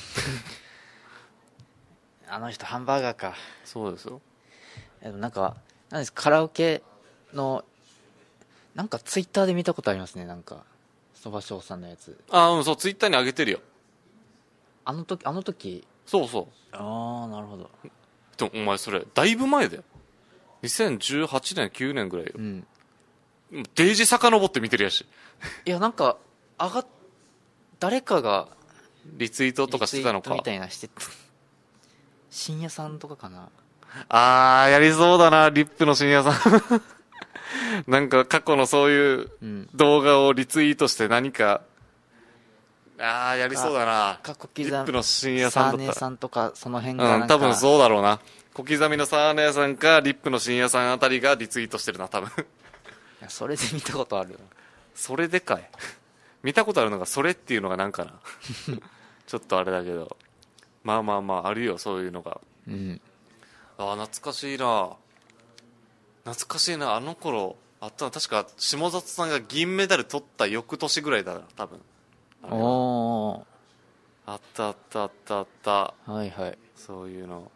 あの人ハンバーガーか。 そうですよ。 でもなんかなんですカラオケのなんかツイッターで見たことありますね。なんかそばしょうさんのやつ。 ああ、うん、そう、ツイッターに上げてるよ。 あの時あの時そうそう。 ああ、なるほど。 でもお前それだいぶ前だよ。にせんじゅうはちねんきゅうねんぐらいよ、うん、デイジ遡って見てるやし。 いやなんか上がっ誰かがリツイートとかしてたのかみたいなして深夜さんとかかな。 あーやりそうだな、リップの深夜さん。なんか過去のそういう動画をリツイートして何か、うん、あーやりそうだな。 過去刻みリップの深夜さんだったらサーネさんとかその辺がなんか、 うん、多分そうだろうな。小刻みのサーネーさんかリップの深夜さんあたりがリツイートしてるな、多分。 やそれで見たことある。 それでかい見たことあるのがそれっていうのがなんかなちょっとあれだけど、まあまあまああるよそういうのが。 うん。 ああ懐かしいな、懐かしいな。あの頃あったの確か下里さんが銀メダル取った翌年ぐらいだな多分。あれはおあったあったあったあった、 ー。はいはい。 そういうの。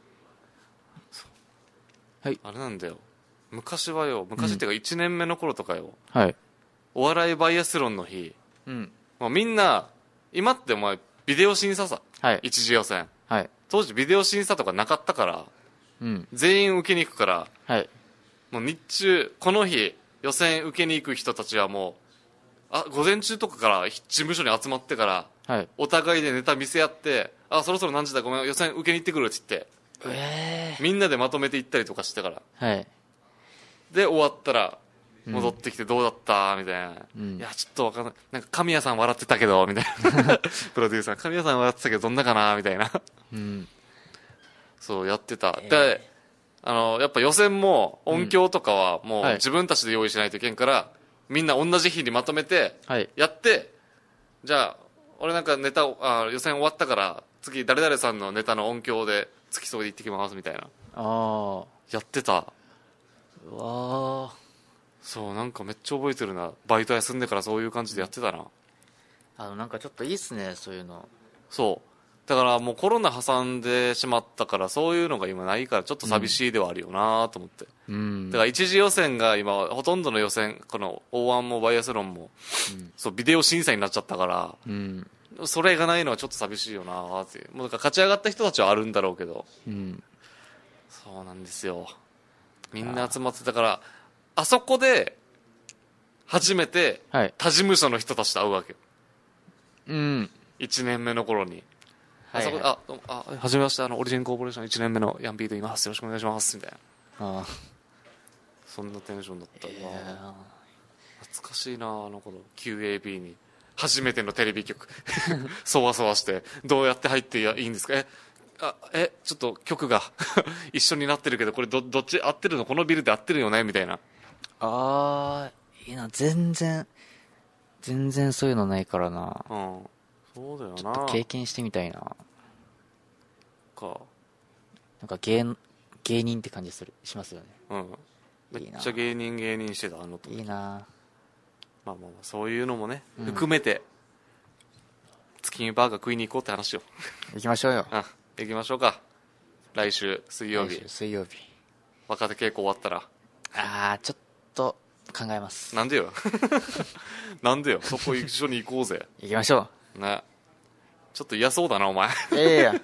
はい。 あれなんだよ昔はよ、昔っていうかいちねんめの頃とかよ、 はい。 お笑いバイアスロンの日、 うん。 もうみんな今ってお前ビデオ審査さ、 はい。 一次予選、 はい。 当時ビデオ審査とかなかったからうん。 全員受けに行くから、 はい。 もう日中この日予選受けに行く人たちはもうあ午前中とかから事務所に集まってからはい。 お互いでネタ見せ合って、あそろそろ何時だごめん予選受けに行ってくるって言ってえみんなでまとめて行ったりとかしてから、 ー。はい。 で終わったら戻ってきてどうだったみたいな、 うん、 いやちょっとわかんない、なんか神谷さん笑ってたけどみたいなプロデューサー神谷さん笑ってたけどどんなかなみたいなうん。 そうやってた、 えーであのやっぱ予選も音響とかはもうはい自分たちで用意しないといけんから、みんな同じ日にまとめてはい。 やって、じゃあ俺なんかネタをあ予選終わったから次誰々さんのネタの音響で付き添いで行ってきますみたいなあー。 やってた。 うわー。 そうなんかめっちゃ覚えてるな、バイト休んでからそういう感じでやってたな。 あの、なんかちょっといいっすね、そういうの。 そうだからもうコロナ挟んでしまったからそういうのが今ないからちょっと寂しいではあるよなと思って、 うん。 だから一次予選が今ほとんどの予選この オーワン もバイアスロンも、うん、そうビデオ審査になっちゃったから、 うん。 それがないのはちょっと寂しいよなっていう。もうだから勝ち上がった人たちはあるんだろうけど、 うん。 そうなんですよ、みんな集まってたから あ, あそこで初めてはい。 他事務所の人たちと会うわけよ、 うん。 いちねんめの頃に。あそこで、 はいあ、どうもあ、はじめまして、あの、オリジンコーポレーションいちねんめのヤンピーと言います。よろしくお願いします。みたいな。 あそんなテンションだったー。 な、 え懐かしいな、あの頃。キューエービー に。初めてのテレビ局。そわそわして、どうやって入っていいんですかえ、あ、え、ちょっと曲が一緒になってるけど、これど、どっち合ってるのこのビルで合ってるよねみたいな。 ー、あー、いいな、全然、全然そういうのないからな。 うん。そうだよな。 ちょっと経験してみたいな。 か。 なんか芸、芸人って感じする、しますよね。 うん。めいいなっちゃ芸人芸人してた、あの時。 いいな。 まあまあまあ、そういうのもね、 うん含めて、月見バーガー食いに行こうって話を。 行きましょうよ。 あ、行きましょうか。来週水曜日来週水曜日。 若手稽古終わったら。 あー、ちょっと考えます。 なんでよなんでよ、そこ一緒に行こうぜ。 行きましょね、ちょっと嫌そうだなお前。 う。ええや。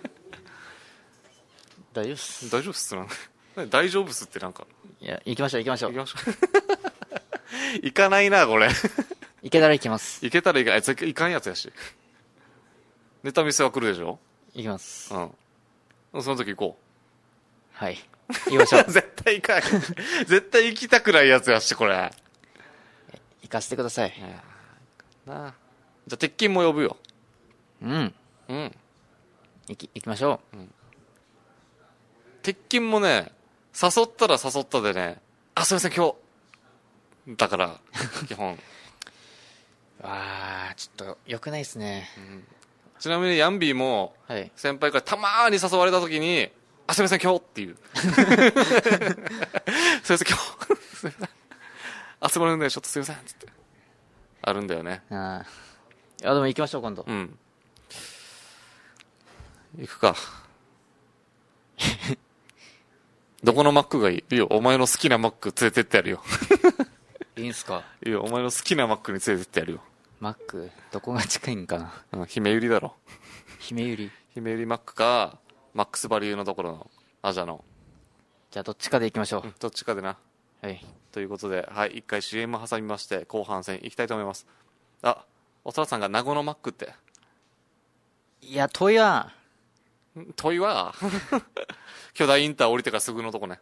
大丈夫っす。 大丈夫っすな何大丈夫っすってなんかいや、行きましょう行きましょう。 行きましょう行かないなこれ行けたら行きます。 行けたら行かない、絶対行かんやつやし。ネタ見せは来るでしょ。 行きます。 うん、その時行こはい。行きましょうう。絶対行かない絶対行きたくないやつやしこれ。 行かせてください。 なあ、じゃあ鉄筋も呼ぶよ。 うん。 うん、 行き、行きましょう。 鉄筋もね誘ったら誘ったでね、あすいません今日だから基本わー、ちょっと良くないですね。 ちなみにヤンビーもはい。 先輩からたまーに誘われた時にあすいません今日っていうすいません今日すいません集まるんでちょっとすいませんっつってあるんだよね。 あー。いや、でも行きましょう、今度。 うん行くかどこのマックがいい？いいよ、お前の好きなマック連れてってやるよいいんすか？ いいよ、お前の好きなマックに連れてってやるよ。 マック、どこが近いんかな。 うん、姫ゆりだろ。 姫ゆり。 姫ゆりマックかマックスバリューのところのアジャの、 じゃあ、どっちかで行きましょう。 うん、どっちかでな。 はい。 ということで、はい一回 シーエム 挟みまして後半戦行きたいと思います。あ、おそらさんが名護のマックっていや、遠いわ。 遠いわ巨大インター降りてからすぐのとこね。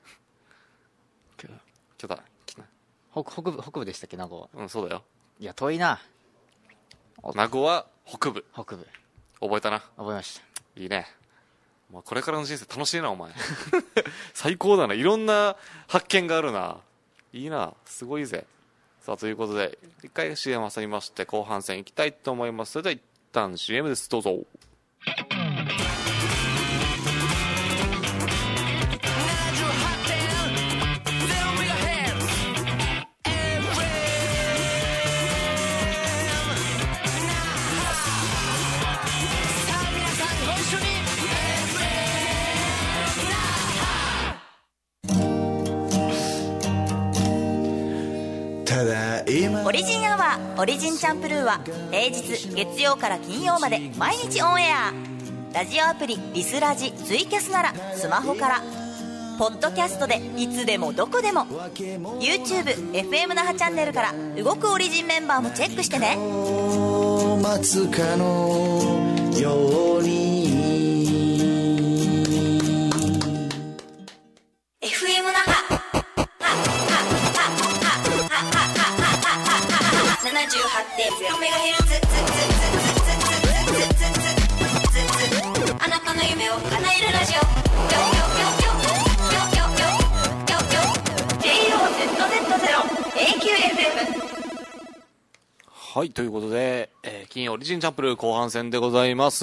巨大北北部、北部でしたっけ、名護は。 うん、そうだよ。 いや、遠いな。 名護は北部。 北部。 覚えたな。 覚えました。 いいね。もうこれからの人生楽しいなお前最高だな、いろんな発見があるな。いいな、すごいぜ。 さあということで一回 シーエム 挟みまして後半戦いきたいと思います。それでは一旦 シーエム です。どうぞ。 オリジンアワーオリジンチャンプルーは平日月曜から金曜まで毎日オンエア。ラジオアプリリスラジツイキャスならスマホから、ポッドキャストでいつでもどこでも YouTube、エフエム 那覇チャンネルから動くオリジンメンバーもチェックしてね。 待つかのようにエフエム 那覇ななじゅうはちてんゼロメガヘルツ、あなたの夢を叶えるラジオ、ジェイオーゼットゼットゼロ エーキューエフエム。 はい、ということで、えー金曜オリジンチャンプルー後半戦でございます。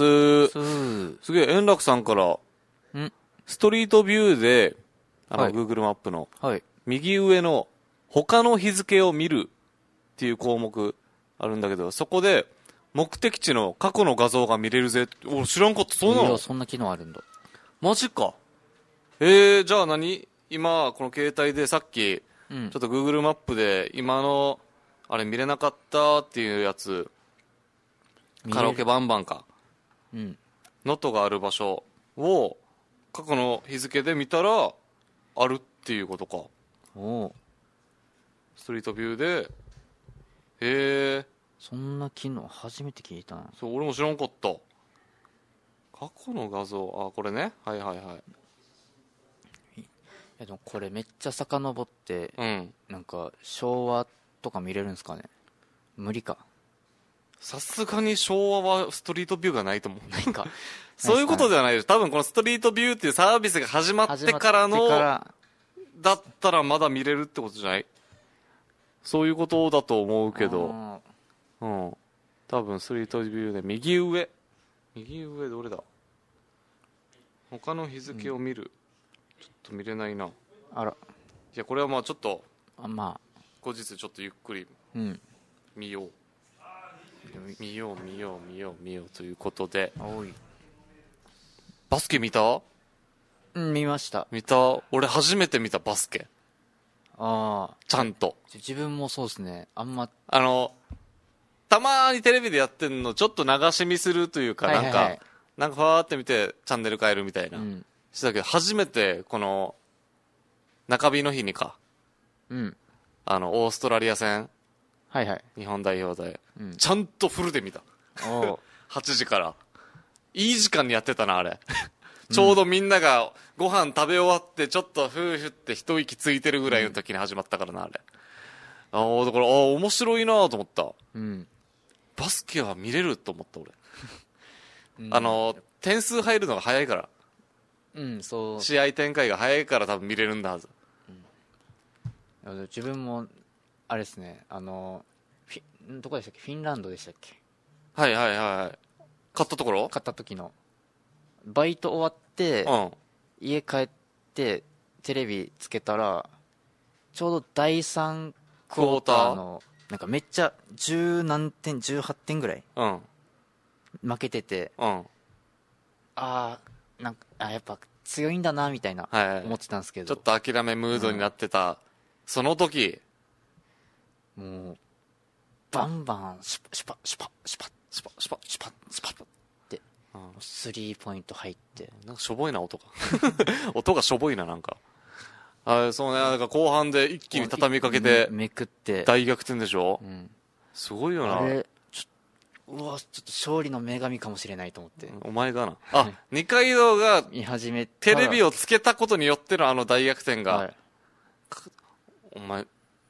すすげえ円楽さんからんストリートビューであの、 はい Google マップのはい。 右上の他の日付を見るっていう項目あるんだけど、そこで目的地の過去の画像が見れるぜ。俺知らんかった。そうないの？ や、そんな機能あるんだ。 マジか。えー、じゃあ何今この携帯でさっきうんちょっと Google マップで今のあれ見れなかったっていうやつ、カラオケバンバンかうん。 ノットがある場所を過去の日付で見たらあるっていうことか。 おお。 ストリートビューで。へえ、 そんな機能初めて聞いたな。 そう俺も知らんかった。過去の画像、あこれね、はいはいはい。 いやでもこれめっちゃ遡って、 うん、 なんか昭和とか見れるんですかね。無理か。 さすがに昭和はストリートビューがないと思う。 ないか。 そういうことでははないです。多分このストリートビューっていうサービスが始まってからのだったらまだ見れるってことじゃない？そういうことだと思うけど、 あうん、多分ストリートビューで右上、右上どれだ？他の日付を見る、ちょっと見れないな。いーあら。 やこれはまあちょっとあ、まあ。 後日ちょっとゆっくりうん。 見よう見よう見よう見よう見ようということで、 おい。 バスケ見た？ うん、見ました。 見た。俺初めて見たバスケ、 ああ。 ちゃんと。 自分もそうですね。あんま。 あのたまーにテレビでやってんのちょっと流し見するというか、 はいはいはいなんかなんかファーって見てチャンネル変えるみたいな、 うん。 してたけど初めてこの中日の日にか、 うん。 あのオーストラリア戦はいはい。 日本代表で、 うんちゃんとフルで見た。 おう。 はちじからいい時間にやってたなあれちょうどみんながご飯食べ終わってちょっとふーふって一息ついてるぐらいの時に始まったからなあれ。ああだからああ面白いなと思った。 うん。 バスケは見れると思った俺。 うんあ、の点数入るのが早いから、 うん、そう。 試合展開が早いから多分見れるんだはず。 自分も、あれですね、あの、フィんどこでしたっけ、フィンランドでしたっけ、 はいはいはいはい。買ったところ？ 買った時の、バイト終わって、 うん家帰って、テレビつけたら、ちょうどだいさんクォーターの、なんかめっちゃ十何点、じゅうはってんぐらいうん負けてて、 うんあー、なんか、あ、やっぱ強いんだな、みたいな、 はいはい思ってたんですけちょど、 っと諦めムードになってた、その時もう、バンバン、シュパ、シュパ、シュパ、シュパ、 シュパシュパシュパ、シュパって、 うんスリーポイント入って、 なんかしょぼいな音が音がしょぼいななんか。あそうね、なんか後半で一気に畳みかけてめめくって、 大逆転でしょ、 うん、 すごいよな。 あれちょうわちょっと勝利の女神かもしれないと思ってお前がなあ二階堂が見始めテレビを、 をつけたことによってのあの大逆転が、 はい、 お前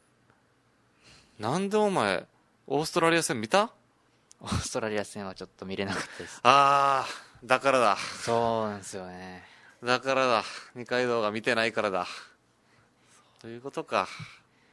なんでお前オーストラリア戦見た？ オーストラリア戦はちょっと見れなかったです。 あーだからだそうなんですよね。 だからだ二階堂が見てないからだ。そういうことか。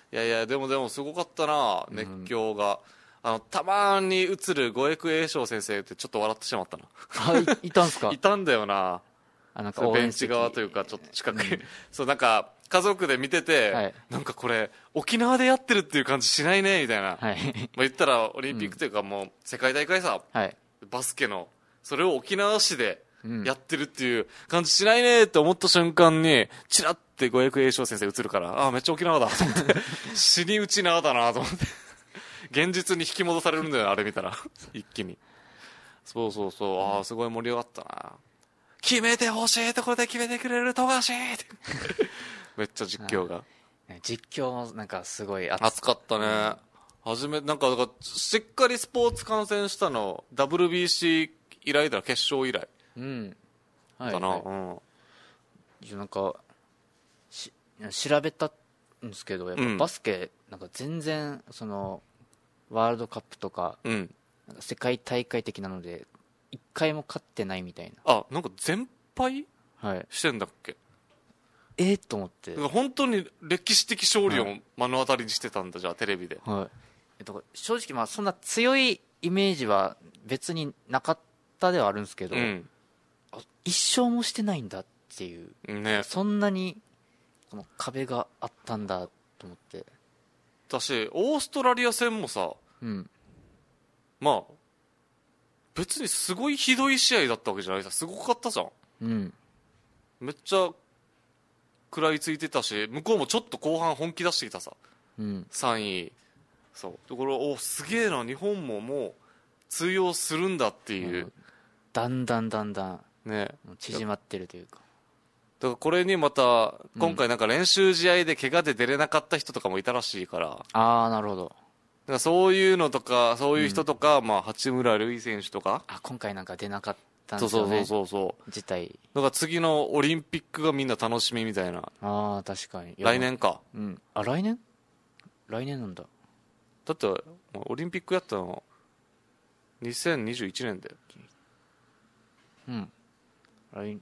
いやいやでもでもすごかったな熱狂が、うん、あのたまに映る五役栄翔先生ってちょっと笑ってしまったなあ い, いたんすかいたんだよなあなんかベンチ側というかちょっと近くに、うん、そうなんか家族で見てて、はい、なんかこれ沖縄でやってるっていう感じしないねみたいな、はい、まあ言ったらオリンピックというかもう世界大会さ、はい、バスケのそれを沖縄市でやってるっていう感じしないねって思った瞬間にチラッて五役栄翔先生映るからああめっちゃ沖縄だと思って死に内縄だなと思って現実に引き戻されるんだよあれ見たら一気にそうそうそう、ああすごい盛り上がったな、決めてほしいところで決めてくれる富樫ってめっちゃ実況が実況もなんかすごい熱かったね、初めなんかしっかりスポーツ観戦したの ダブリュービーシー 以来だ、決勝以来うんだな、はいはい、 うん、なんかし調べたんですけどやっぱバスケなんか全然そのワールドカップとか、うん、なんか世界大会的なので一回も勝ってないみたいな、 あなんか全敗、はい、してんだっけ、 えー、と思って、 本当に歴史的勝利を目の当たりにしてたんだ、じゃあテレビで、 はい、えっと、正直まあそんな強いイメージは別になかったではあるんですけど、うん、一勝もしてないんだっていう、ね、そんなにこの壁があったんだと思って、 だしオーストラリア戦もさ、うん、まあ別にすごいひどい試合だったわけじゃないさ、すごかったじゃん、うん、めっちゃ食らいついてたし向こうもちょっと後半本気出してきたさ、うん、さんいそうだからおすげえな日本ももう通用するんだっていう、うん、 だんだんだんだん、ね、縮まってるというか、 だからこれにまた今回なんか練習試合で怪我で出れなかった人とかもいたらしいから、うん、 ああなるほど、だからそういうのとかそういう人とか、うん、まあ八村塁選手とか、 あ今回なんか出なかったんですよね、 そうそうそうそう自体だから次のオリンピックがみんな楽しみみたいな、 ああ確かに来年か、 うん、あ来年来年なんだ、 だってオリンピックやったのにせんにじゅういちねんだよ、 うん来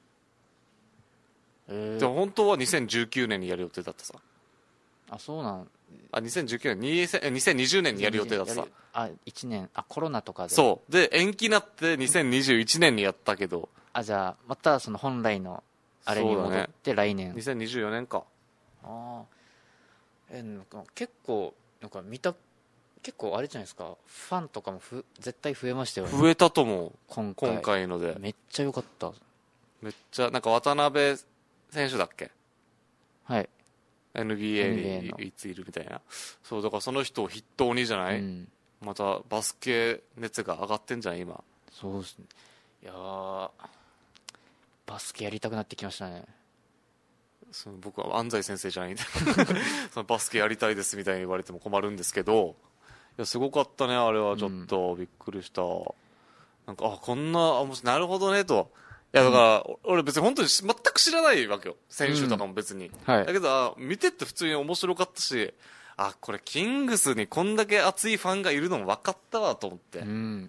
えー、でも本当はにせんじゅうきゅうねんにやる予定だったさ、 あそうなんあにせんじゅうきゅうねんにせんにせんにじゅうねんにやる予定だったさ、 あいちねん、あコロナとかで、 そうで延期になってにせんにじゅういちねんにやったけど、 あじゃあまたその本来のあれに戻って来年、 ね、にせんにじゅうよねんか、 ああえなんか結構なんか見た結構あれじゃないですか、ファンとかもふ絶対増えましたよね、 増えたと思う今回、 今回のでめっちゃ良かった、 めっちゃなんか渡辺選手だっけ、 はいエヌビーエー にいついるみたいな、そうだからその人を筆頭にじゃない、うん、またバスケ熱が上がってんじゃん今、 そうですね、いやーバスケやりたくなってきましたね、 その僕は安西先生じゃないんでそのバスケやりたいですみたいに言われても困るんですけど、いやすごかったねあれは、ちょっとびっくりした、うん、なんかあこんなあなるほどねと、いやだから、うん、俺別に本当に全く知らないわけよ選手とかも別に、うんはい、だけどあ見てって普通に面白かったし、あこれキングスにこんだけ熱いファンがいるのも分かったわと思って、うん、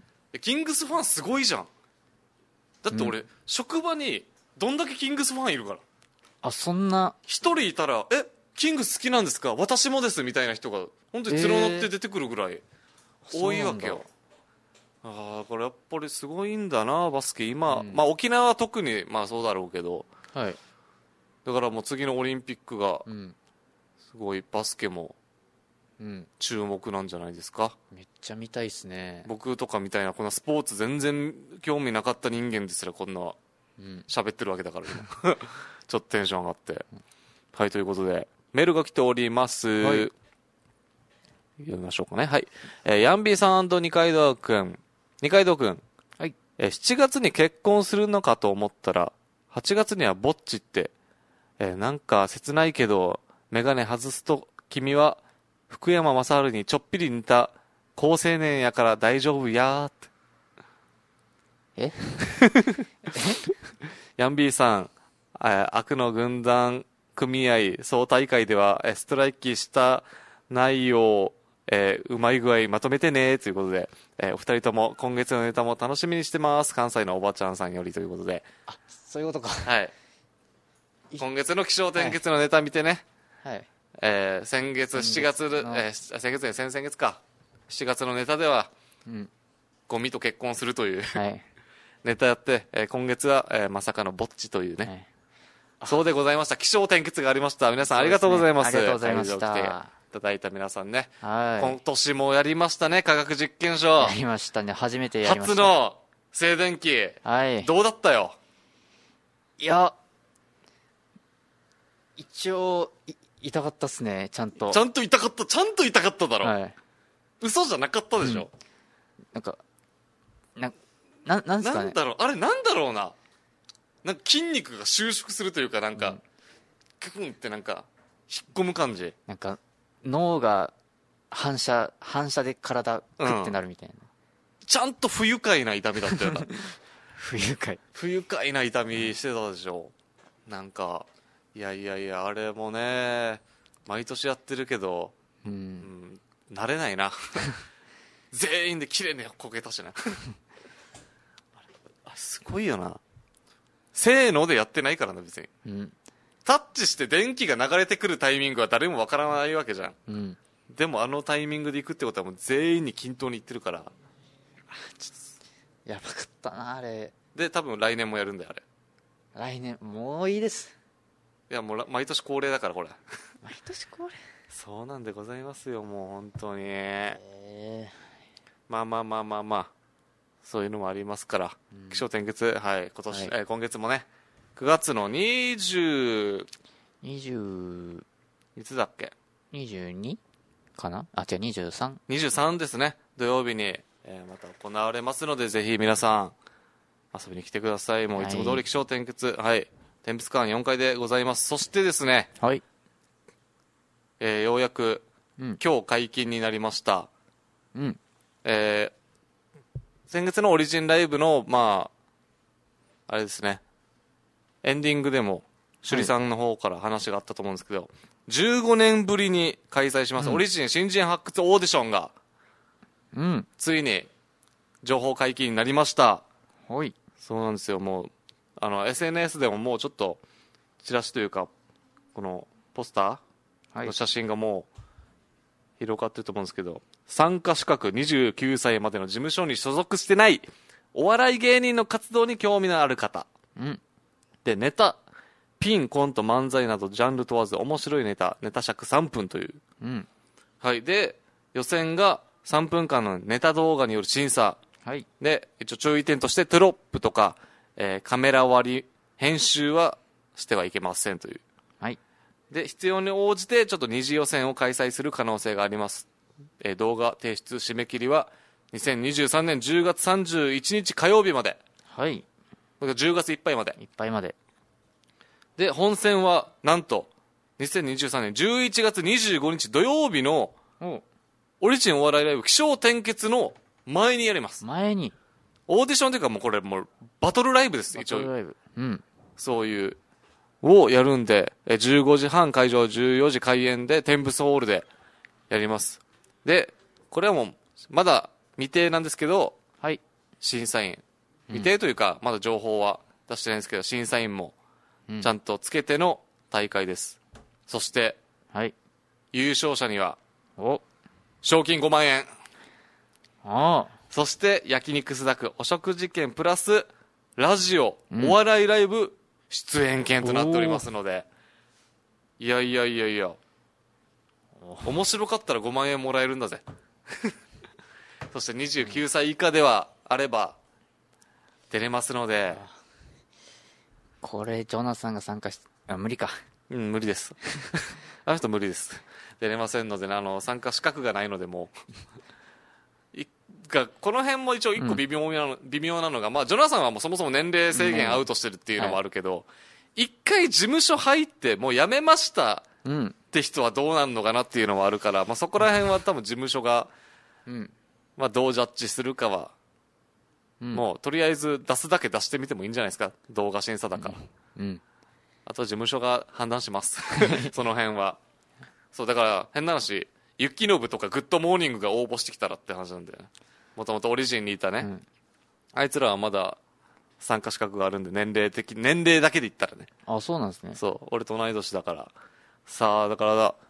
キングスファンすごいじゃん、だって俺、うん、職場にどんだけキングスファンいるから、 あそんな一人いたらえキングス好きなんですか私もですみたいな人が本当に連れ乗って出てくるぐらい多いわけよ、えー、ああこれやっぱりすごいんだなバスケ今、うん、まあ沖縄は特にまあそうだろうけど、はい、だからもう次のオリンピックがすごいバスケも注目なんじゃないですか、 うん、めっちゃ見たいっすね、 僕とかみたいなこんなスポーツ全然興味なかった人間ですらこんな喋ってるわけだから今ちょっとテンション上がって、うん、はいということでメールが来ております、はい、読みましょうかね、はい、えー、ヤンビーさん二階堂くん二階堂くん、はい、えー、しちがつに結婚するのかと思ったらはちがつにはぼっちって、えー、なんか切ないけどメガネ外すと君は福山雅治にちょっぴり似た好青年やから大丈夫やーってえヤンビーさん、悪の軍団組合総大会ではストライキした内容、えー、うまい具合まとめてねということで、えー、お二人とも今月のネタも楽しみにしてます、関西のおばちゃんさんよりということで、 あそういうことか、 はい、今月の気象転結のネタ見てね、はい、 えー、先月しちがつ、えー、先月ね先々月かしちがつのネタでは、うん、ゴミと結婚するという、はい、ネタやって、えー、今月は、えー、まさかのぼっちというね、はい、そうでございました。起承転結がありました。皆さんありがとうございます。 ありがとうございました。 来ていただいた皆さんね、はい、今年もやりましたね、科学実験賞。 やりましたね、初めてやりました。 初の静電気、はい、どうだったよ。 いや一応い痛かったっすね。ちゃんとちゃんと痛かったちゃんと痛かっただろ、はい、嘘じゃなかったでしょ、うん、 なんかなななんですかね、 なんだろうあれなんだろうな、なんか筋肉が収縮するというかなんか、うん、ククンってなんか引っ込む感じ、 なんか脳が反射反射で体クッてなるみたいな、うん、 ちゃんと不愉快な痛みだったよな不愉快不愉快な痛みしてたでしょ。なんかいやいやいやあれもね毎年やってるけど、うん、うん、慣れないな全員で綺麗にこけたしなあれすごいよな。せーのでやってないからな別に、うん、タッチして電気が流れてくるタイミングは誰もわからないわけじゃん、うん、でもあのタイミングで行くってことはもう全員に均等に行ってるから、 ちょっとやばかったなあれで。多分来年もやるんだよあれ。 来年もういいです。 いやもう毎年恒例だからこれ毎年恒例そうなんでございますよもう本当に、えー、まあまあまあまあまあそういうのもありますから、うん、起承転結、はい今年、はい、えー、今月もねくがつのにじゅう、 にじゅういつだっけにじゅうにかなあ違うにじゅうさん、 にじゅうさんですね、土曜日に、えー、また行われますのでぜひ皆さん遊びに来てください。もういつも通り起承転結、はい、はい、天物館よんかいでございます。そしてですね、はい、えー、ようやく、うん、今日解禁になりました、うんえー、先月のオリジンライブのまああれですねエンディングでも趣里さんの方から話があったと思うんですけど、はい、じゅうごねんぶりに開催します、うん、オリジン新人発掘オーディションが、うん、ついに情報解禁になりました。はい、そうなんですよ。もうあの エスエヌエス でももうちょっとチラシというかこのポスターの写真がもう広がってると思うんですけど、参加資格にじゅうきゅうさいまでの事務所に所属してないお笑い芸人の活動に興味のある方、うん、でネタピンコント漫才などジャンル問わず面白いネタネタ尺さんぷんという、うん、はいで予選がさんぷんかんのネタ動画による審査、はい、で一応注意点としてテロップとか、えー、カメラ割り編集はしてはいけませんという、はい、で必要に応じてちょっと二次予選を開催する可能性があります、えー、動画提出締め切りはにせんにじゅうさんねんじゅうがつさんじゅういちにち火曜日まで、はい、じゅうがついっぱいまでいっぱいまでで本戦はなんとにせんにじゅうさんねんじゅういちがつにじゅうごにち土曜日のオリジンお笑いライブ起承転結の前にやります。 前にオーディションというかもうこれもうバトルライブです。 バトルライブ、うん、 そういうをやるんでじゅうごじはん会場じゅうよじ開演で天物ホールでやります。でこれはもうまだ未定なんですけど、はい、審査員未定というか、うん、まだ情報は出してないんですけど審査員もちゃんとつけての大会です、うん、そして、はい、優勝者にはお賞金ごまんえん、あそして焼肉すだくお食事券プラスラジオ、うん、お笑いライブ出演券となっておりますので、いやいやいやいや面白かったらごまんえんもらえるんだぜそしてにじゅうきゅうさい以下ではあれば出れますので、 これジョナサンが参加しあ無理かうん無理ですあの人無理です出れませんので、ね、あの参加資格がないのでもうがこの辺も一応一個微妙なの、うん、微妙なのが、まあ、ジョナサンはもうそもそも年齢制限アウトしてるっていうのもあるけど、一、うんはい、回事務所入ってもう辞めましたって人はどうなるのかなっていうのもあるから、まあ、そこら辺は多分事務所が、うんまあ、どうジャッジするかは、うん、もうとりあえず出すだけ出してみてもいいんじゃないですか、動画審査だから、うんうん、あとは事務所が判断しますその辺は。そうだから変な話ユッキノブとかグッドモーニングが応募してきたらって話なんだよね。もともとオリジンにいたね、うん、あいつらはまだ参加資格があるんで、年齢的年齢だけで言ったらね。 あそうなんですね。 そう俺と同い年だからさあ、だからだ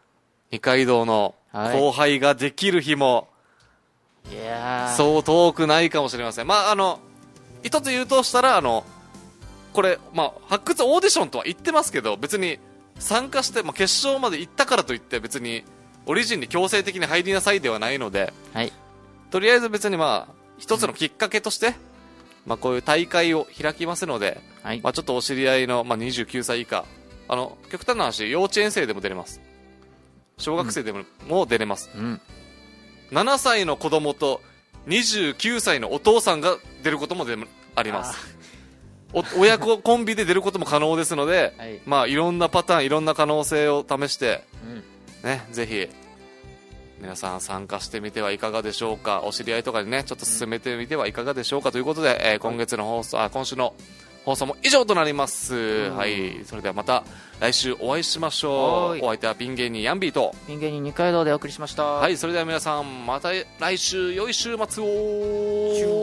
二階堂の後輩ができる日も、 いやそう遠くないかもしれません。まあ、あの、一つ言うとしたら、あの、これ、まあ、発掘オーディションとは言ってますけど、別に参加して、まあ、決勝まで行ったからといって、別にオリジンに強制的に入りなさいではないので、 はい、 とりあえず別にまあ、一つのきっかけとして、うん、まあ、こういう大会を開きますので、はい、まあ、ちょっとお知り合いの、まあ、にじゅうきゅうさい以下、あの、極端な話、幼稚園生でも出れます。小学生でも、うん、もう出れます。うん、ななさいの子供とにじゅうきゅうさいのお父さんが出ることもであります。お親子コンビで出ることも可能ですので、はい、まあ、いろんなパターン、いろんな可能性を試して、うん、ね、ぜひ皆さん参加してみてはいかがでしょうか。お知り合いとかにね、ちょっと進めてみてはいかがでしょうかということで、えー、今月の放送、あ、今週の放送も以上となります。うん、はい、それではまた来週お会いしましょう。お相手はピン芸人ヤンビーとピン芸人二階堂でお送りしました。 はい、それでは皆さんまた来週良い週末を。